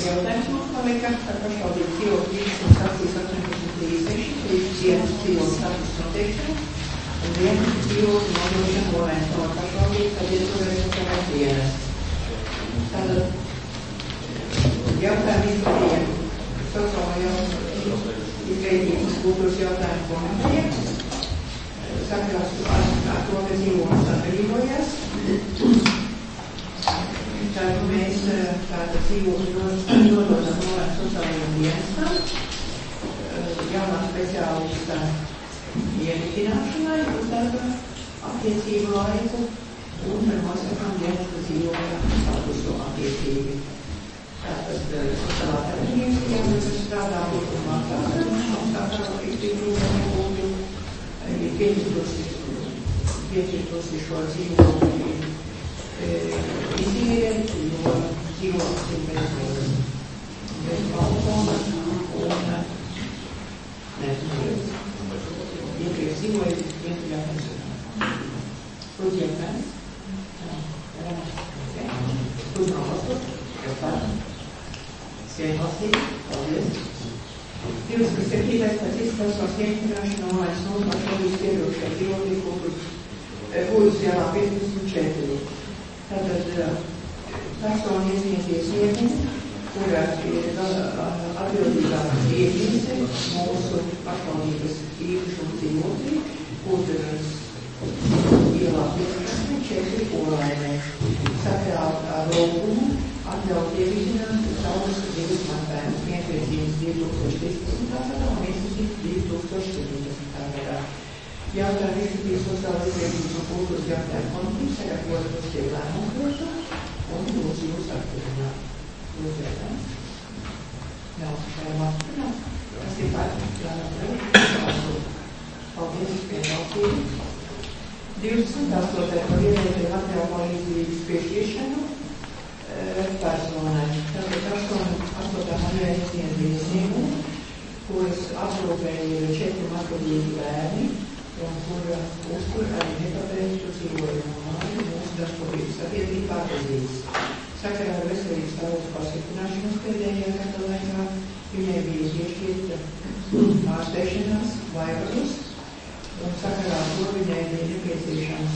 Speaker 8: jautājums mums palika par pašvaldību dzīvokļu trīsdesmit stācijas astoņpadsmit trīsdesmit līdz dienas dzīvokļu status noteikšanu un vienas dzīvokļu nodošanu Olēnas no pašvaldības attiecīgais uzstāvēt dienas. Tātad jautājumu izskatīja sociālo izveidības kultūras jautājumu komiteja. Sakarās ar to, ka dzīvoklis atbrīvojas. Tātad mēs tātad dzīvokļus nododam Olēnas sociālajiem dienestam, jaunā speciālista iemitināšanai uz darba attiecību laiku un nosakām dienesta dzīvokļa statusu attiecīgi. Tātad sociālā terapija, kas strādā būtu mācās, un tātad iztīrījumi būtu piešķirtusi šo dzīvokļu izīrēt, jo dzīvoklis ir bez, bez balkona un nezinu, iepriekš dzīvoja vientuļā pensionā. Lūdzu jautājums? Lūdzu nolasot? Sveikvalstīgi, paldies. divdesmit septītais pēc izskatās ieņemšanā no Olēnas no pašvaldības piedošai dzīvokļi Kūras ielā piecdesmit četri. Tātad persona iesniedzies iesniegt, kurā ir atbildīgā iesniedze mūsu pašvaldības īpašumu dzīvokļi, Kūras ielā piecdesmit četri Olēnē. Sakarā ar lūgumu atļaut ievizināt savus divus maksājumus vienpēcības divi tūkstoši trīspadsmitā gadā un vienpēcības divi tūkstoši septiņpadsmitā gadā. Jautājumu izskatīs sociāla izveidības un kultūras jautājumu konflikts, sagatavot pozitīvu lēmumu projektā un lūdzu jūs apstiprināt. Lūdzu jautājums. Nav varam apstiprināt. Tas ir pārāk. Paldies, piebalsīgi. divdesmit astotais par ievērtēju materiālu palīdzības piešķiršanu personai. Tātad astotā maijā iesniedz iesniegumu, kuras aprūpēja ir četri mazgadīgi bērni, un kura uztur arī nepabeigtu dzīvojumu māju mūsu darbības sabiedrībā atzīst. Sakarā ar veselības stāvokļa pasliktināšanos pēdējā gada laikā viņai bija piešķirta ārstēšanās vairākus, un sakarā ar to viņai bija nepieciešams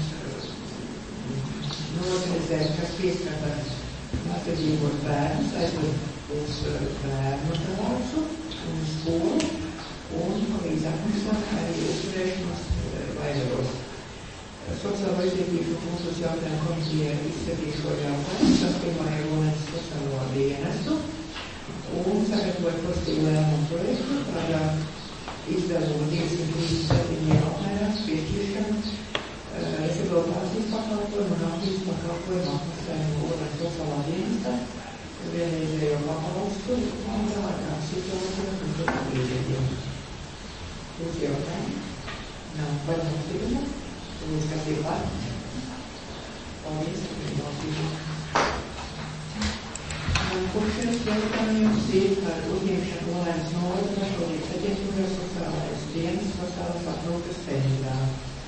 Speaker 8: norganizēt, kas pieskata mazgadīgos bērnus, aizved uz bērnu dārzu un skolu, un līdz apmaksāt arī uzturēšanos vairos. Sociālo izglītību un kultūras jautājumu komisija izskatīja šo jautājumu, saskaņoja Olēnas sociālo dienestu un sagatavoja pozitīvu lēmumu projektu par izdevumu divsimt trīsdesmit septiņi apmērā piešķiršanu rehabilitācijas pakalpojumu un aprīces pakalpojumu apmaksājumu Olēnas sociālā dienestā, vienreizējo pabalstu un vēlākām situācijām un tur līdzekļiem. Lūdzu jautājumu. Nav varam apstiprināt. Lūdzu, kas ir par? Paldies, ka ir apstiprināt. Nākošais jautājums ir par uzņemšanu Olēnas novada pašvaldības aģentūrā sociālais dienas sociālās aprūpes centrā.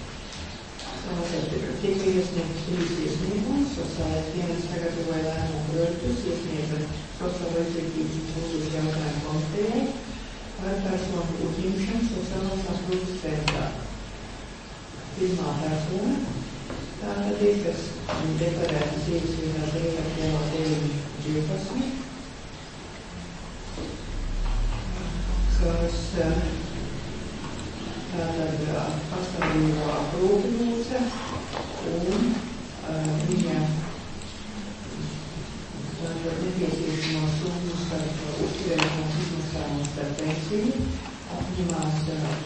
Speaker 8: Tika iesniegts trīs iesniegumus, sociālais dienas sagatavoja lēmumu projektus, iesniedza sociālo izglītības un kultūras jautājumu komitejai par personu uzņemšanu sociālās aprūpes centrā. Pirmā persona, tātad ir, kas deklarēta dzīvesvietā Dēļa deviņi divpadsmit, kas tātad pastāvīgo aprūpi lūdza un viņa nepieciešamo summu starp uzturēšanās izmaksājumu starp pensiju apņemās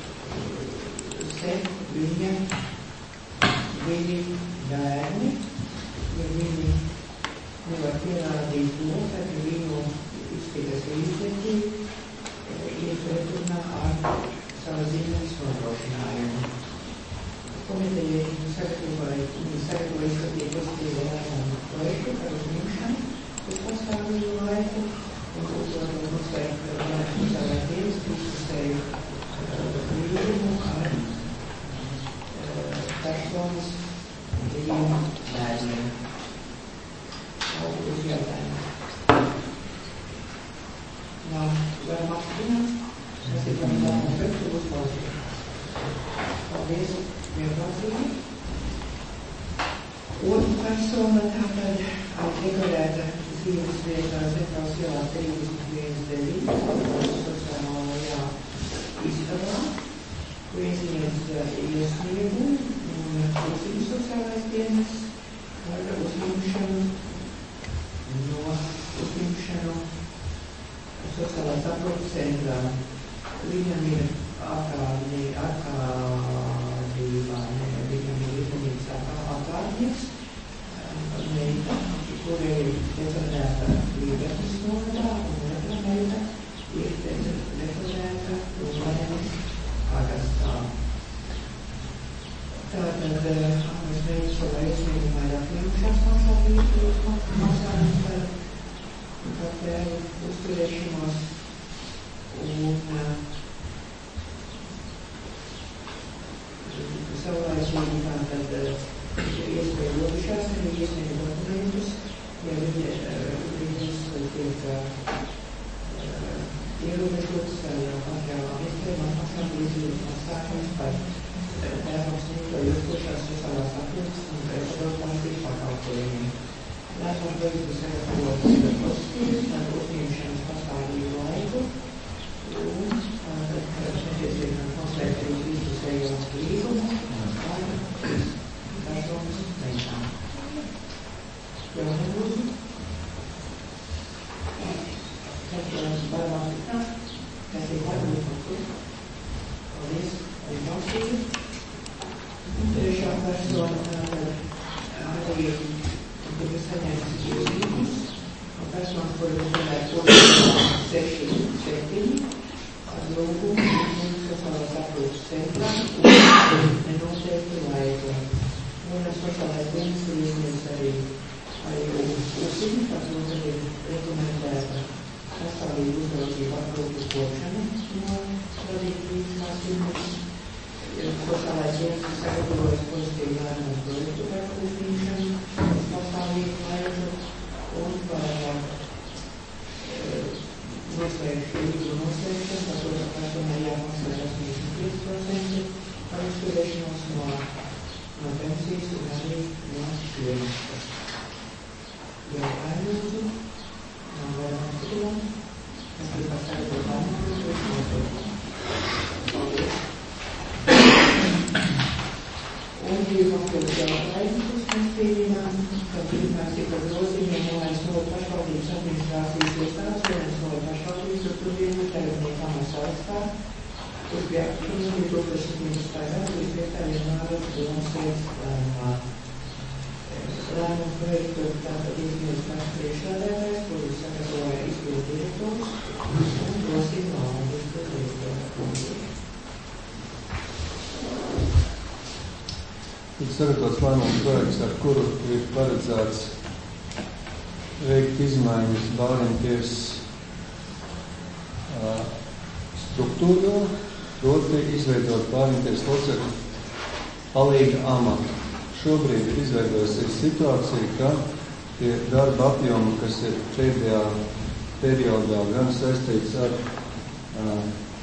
Speaker 8: sev viņa divi bērni, ja viņi nevar pierādīt to, ka viņu izskatās līdzekļi ir pretrunā ar savu zīmes nodrošinājumu. Komitejai sagatavoja izskatīt pozitīvo lēmumu projektu par uzņemšanu uz pastāvīgu laiku un uzdodot uzsvērt Olēnas sociālās dienas izskatēju līgumu ar personas diviem bērniem. Uz jautājumu. Mēs tikai lēmumu pēc to uzklausīt. Paldies, vienprātīgi. Otra persona tātad iekarēta dzīves vietā Zetavas ielā trīsdesmit viens deviņi, sociālajā istabā, ko iesniedz iesniegumu un Kultūras sociālais dienas par uzņemšanu no uzņemšanu sociālās aprūpes centrā. Viņam ir ārkārtīgi, ārkārtībā, ne, viņam ir izmanīts ārkārtības, meita, kura ir definēta Līdernes novadā, un otra meita ir definēta Lūgaņas pagastā. Tātad mēs meitas savā iesniegumā ir apņēmušās maksāt maksājumus par kafēju uzturēšanos, un savlaicīgi tātad iespēja robežās arī iesniegt dokumentus, ja viņas tiek ierobežotas vai pakļāvām iespējām maksāt līdzības maksājumus par tēvams sniegto ilgstošās sociālās aprūpes un rehabilitācijas pakalpojumiem. Lēmums beidzot sagatavotas pozitīvas par uzņemšanas pastāvīgu laiku un nepieciešams noslēgt arī līdzpusējo līgumu ar personas meitām. Jauni lūdzu. Tad varam tikāt, kas ir varbūt par to. Paldies, vienprātīgi. Trešā persona arī ir saņēmusi dzīvības, un personas, kuri ir runāt seši septiņi, ar lūgumu un sociālās aprūpes centrā un nenoteikti laiku. Un sociālais dienas ir iesniedz arī arī uzsiņu, par to arī rekomendēta pastāvīgu uzraudzību aprūpes kopšana no radītības dienas. Sociālais dienas ir sagatavojas pozitīvi lēmumu projektu par uzņemšanu, pastāvīgu laiku un par noslēgšanu, līdzu noslēgšanu, par to, ka personai jāmaksā astoņdesmit pieci procenti par uzturēšanos no, no pensijas un arī no šķienības. Jau aizlūdzu, nav vairāk situāciju, kas ir paskaidrot lēmumu projektu. Paldies! Un divi papildus jautājumus mēs pieņemām, ka pirmais ir par grozījumiem no aiz no pašvaldības administrācijas iestādes, vienas no pašvaldības ar tur vienu teretniekām ar sarakstā, kur bija divi tūkstoši septiņdesmitā gada līdz piektajā janvāra domas veids lēmumā. Lēmumu projektu tātad iesniedz kāds priekšsēdētājs, kuru sagatavoja izpildu direktors un prasīja no augusta direktora.
Speaker 4: Ir sagatavots lēmumu projekts, ar kuru ir paredzēts veikt izmaiņas Bāriņtiesas uh, struktūrā, proti izveidot Bāriņtiesas locekļu palīga amatu. Šobrīd ir izveidojusies situācija, ka tie darba apjomi, kas ir pēdējā periodā gan saistīts ar uh,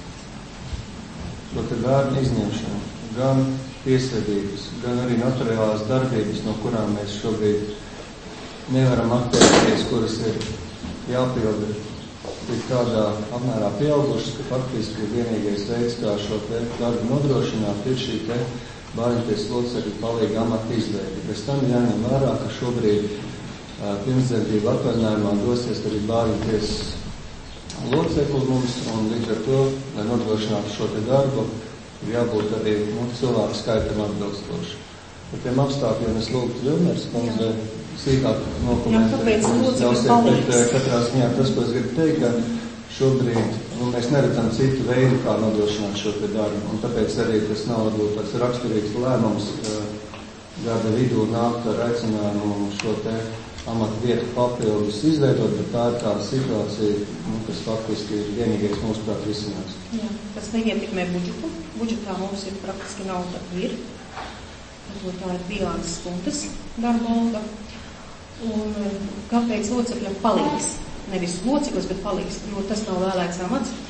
Speaker 4: šo te bērnu izņemšanu, gan tiesvedības, gan arī notariālās darbības, no kurām mēs šobrīd nevaram atteikties, kuras ir jāpilda, ir tādā apmērā pieaugušas, ka faktiski vienīgais veids, kā šo te darbu nodrošināt, ir šī te Bāriņtiesas locekļu palīga amata izveidi. Bez tam jāņem vērā, ka šobrīd uh, pirmsdzemdību atvaļinājumā dosies arī Bāriņtiesas locekļu mums, un līdz ar to, lai nodrošinātu šo te darbu, ir jābūt arī nu, cilvēku skaitam atbilstoši. Par tiem apstākļiem es lūgtu Vilmers kundze sīkāk nokomentēt. Bet katrā ziņā tas, ko es gribu teikt, ka šobrīd nu, mēs neredzam citu veidu, kā nodrošināt šo te darbu. Un tāpēc arī tas nav varbūt tāds raksturīgs lēmums, ka gada vidū nākt ar aicinājumu šo te amatu vietu papildus izveidot, bet tā ir tā situācija, nu, kas faktiski ir vienīgais mūsu prāt risinājums.
Speaker 3: Jā, tas neietekmē budžetu. Budžetā mums ir praktiski nauda ir. Tā ir bilances stundas darba alga. Un kāpēc locekļam palīgs? Nevis loceklis, bet palīgs, jo tas nav vēlēts amats.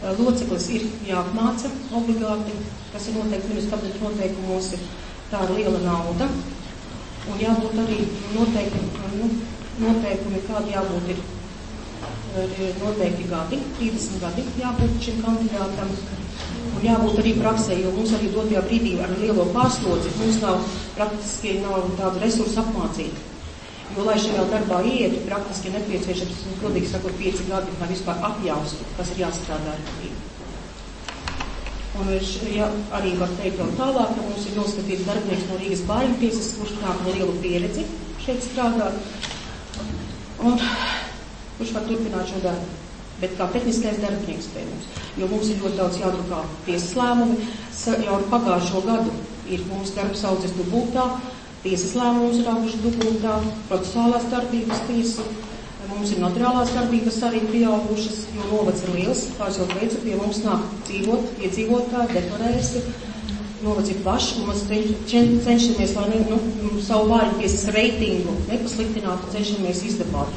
Speaker 3: loceklis ir jāapmāca obligāti, kas ir noteikti ministru kabineta noteikumos, ir tāda liela nauda. Un jābūt arī noteikti, nu, noteikumi, kādi jābūt ir, ir noteikti gadi, trīsdesmit gadi jābūt šim kandidātam. Un jābūt arī praksē, jo mums arī dotajā brīdī ar lielo pārslodzi mums nav praktiski nav tādu resursu apmācīt. Jo, lai šajā darbā ietu, praktiski nepieciešams, godīgi sakot, pieci gadi, lai vispār apjaustu, kas ir jāstrādā ar brīdi. Un ja, arī var teikt vēl tālāk, ka mums ir noskatīts darbinieks no Rīgas bāriņtiesas, kurš tā ar lielu pieredzi šeit strādāt, un kurš var turpināt šo darbu. Bet kā tehniskais darbinieks pie mums, jo mums ir ļoti daudz jādrukā tiesas lēmumi, jau ar pagājušo gadu ir mums darbs audzis dubultā, tiesas lēmums ir auguši dubultā, procesuālās darbības tiesu, mums ir notariālās darbības arī pieaugušas, jo novads ir liels, kā es jau teicu, pie mums nāk dzīvot, iedzīvotāji, deklarēsi, novads ir plašs, un mēs cenšamies, lai ne, nu, savu vārņtiesas reitingu nepasliktinātu, cenšamies izdabāt.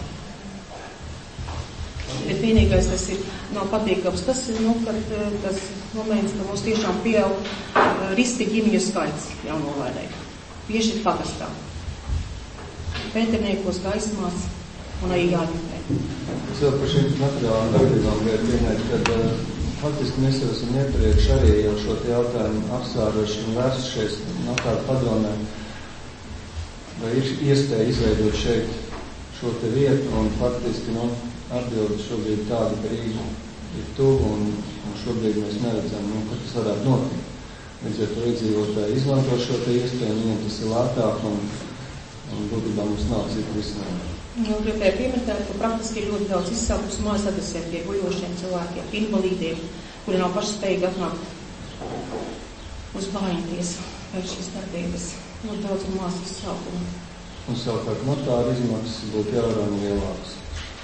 Speaker 3: Bet vienīgais tas ir nav patīkams, tas ir, nu, kad tas moments, ka mums tiešām pieaug uh, riska ģimeņu skaits jau novērē. Tieši pagastā. Pēterniekos, gaismās un arī jāņemē.
Speaker 4: Es vēl par šīm materiālām darbībām gribētu pieminēt, kad uh, faktiski mēs jau esam iepriekš arī jau šo te jautājumu apsvēruši un vērsušies notādu padomē, vai ir iespēja izveidot šeit šo te vietu un faktiski, nu, atbildi šobrīd tāda, ka Rīga ir tuvu un, un šobrīd mēs neredzam, nu, ka tas varētu notikt. Līdz ar to iedzīvotāji izmanto šo te iespēju, viņiem tas ir lētāk un, un būtībā mums nav citu risinājumu.
Speaker 3: Nu, gribēju pieminēt, ka praktiski ir ļoti daudz izsaukums mājas adresēm pie guļošiem cilvēkiem, invalīdiem, kuri nav paši spējīgi atnākt uz bāriņtiesu pēc šīs darbības. Ļoti daudz mājas izsaukumu.
Speaker 4: Un savukārt notāra izmaksas būtu jārāna lielākas.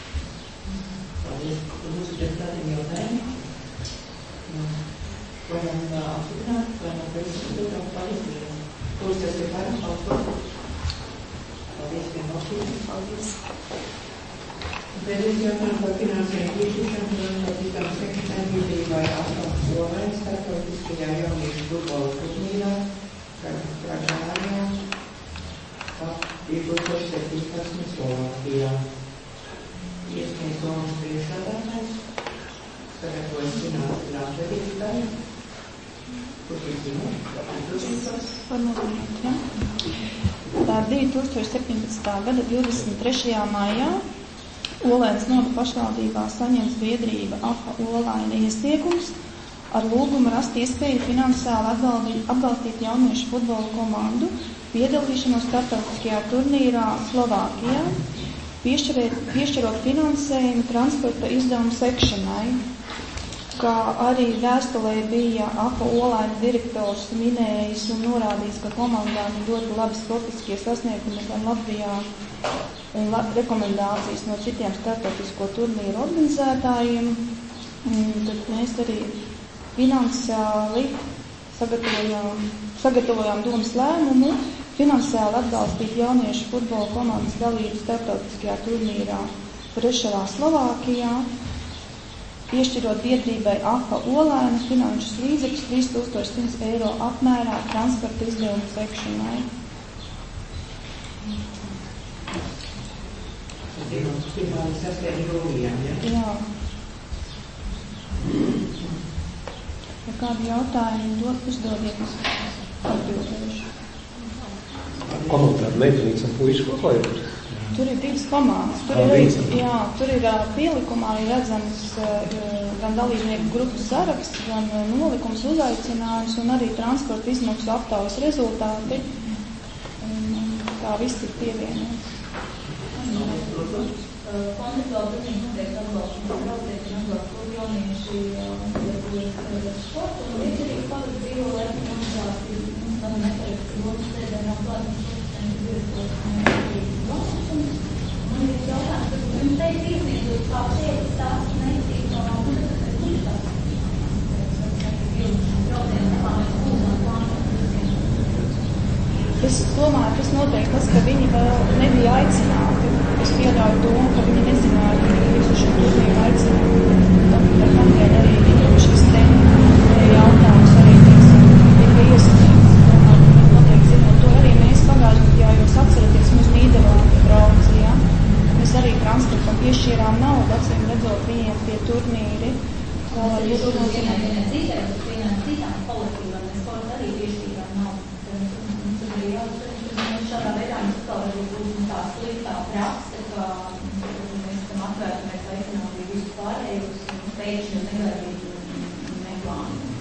Speaker 8: Mūsu deputātiem jautājumi. Varam apstiprināt, vai nav prezidentūrām palīdzību. Kurus tas ir varam palīdzību. Paldies, ka nošķīsim. Paldies. Pēdējais jautājums par finansējumu piešķiršanu un notīkām sekretārībai astoņas Slovēnas starptautiskajā jauniešu futbola turnīrā, Pražānijā, divi tūkstoši septiņpadsmit Slovākijā. Iesniedz domas priekšsēdētājs, sagatavojas finanses grāmatvedītāji, kurš ir zināt,
Speaker 12: formulējot, ja? Tā divi tūkstoši septiņpadsmitā gada divdesmit trešajā maijā Olēnas noda pašvaldībā saņems biedrība A F A Olaina iesniegums ar lūgumu rast iespēju finansiāli atbalstīt jauniešu futbola komandu piedalīšanos starptautiskajā turnīrā Slovākijā, piešķirot finansējumu transporta izdevumu sekšanai, kā arī vēstulē bija A F A Olaina direktors minējis un norādījis, ka komandām ir ļoti labi sportiskie sasniegumi gan Latvijā un la- rekomendācijas no citiem starptautisko turnīru organizētājiem. Tad mēs arī finansiāli sagatavojām, sagatavojām domas lēmumu finansiāli atbalstīt jauniešu futbola komandas dalību starptautiskajā turnīrā Preševā, Slovākijā, piešķirot biedrībai A F A Olaina finanšus līdzekļus trīs tūkstoši simts eiro apmērā transporta izdevumu sekšanai.
Speaker 8: pirmā sastāvja jūlijā, ja?
Speaker 12: Jā. Ja kādi jautājumi dod, uzdodiet, es atbildēšu.
Speaker 13: Komentāri meitenītes un puiši kopā ir?
Speaker 12: Tur ir divas komandas. Tur ir, arī, jā, tur ir pielikumā ir redzams gan dalībnieku grupas saraksts, gan nolikums uzaicinājums un arī transporta izmaksu aptaujas rezultāti. Un tā viss ir pievienots.
Speaker 14: Konceptuāli pilnīgi noteikti atbalstu un brauciet un atbalstu jaunieši piedalīties sportu un līdzīgi palikt dzīvo, lai organizāciju mums tam nepareiks lomas sēdē nav klāt un direktors un man ir jautājums, ka viņi teica iesniedzot kā sēdes tās neiztīt no universitātes braucienu kā mēs lūdzām plānu.
Speaker 12: Es domāju, tas noteikti tas, ka viņi vēl nebija aicināti. Es pieļauju domu, ka viņi nezināja, ka viņi visu šo turnīru aicinātu. Tad kādēļ arī viņi
Speaker 14: pēkšņi negaidīt neplānu.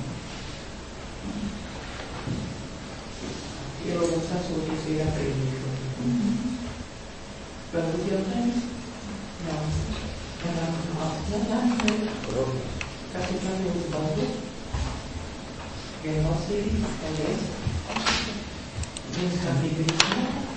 Speaker 8: Ielūgums atsūtīs ir aprīlīšu. Vēl būtu jautājums? Jā. Jautājums? Kas ir man jūsu baldu? Gan valstī, paldies. Viens kā bija brīdināt.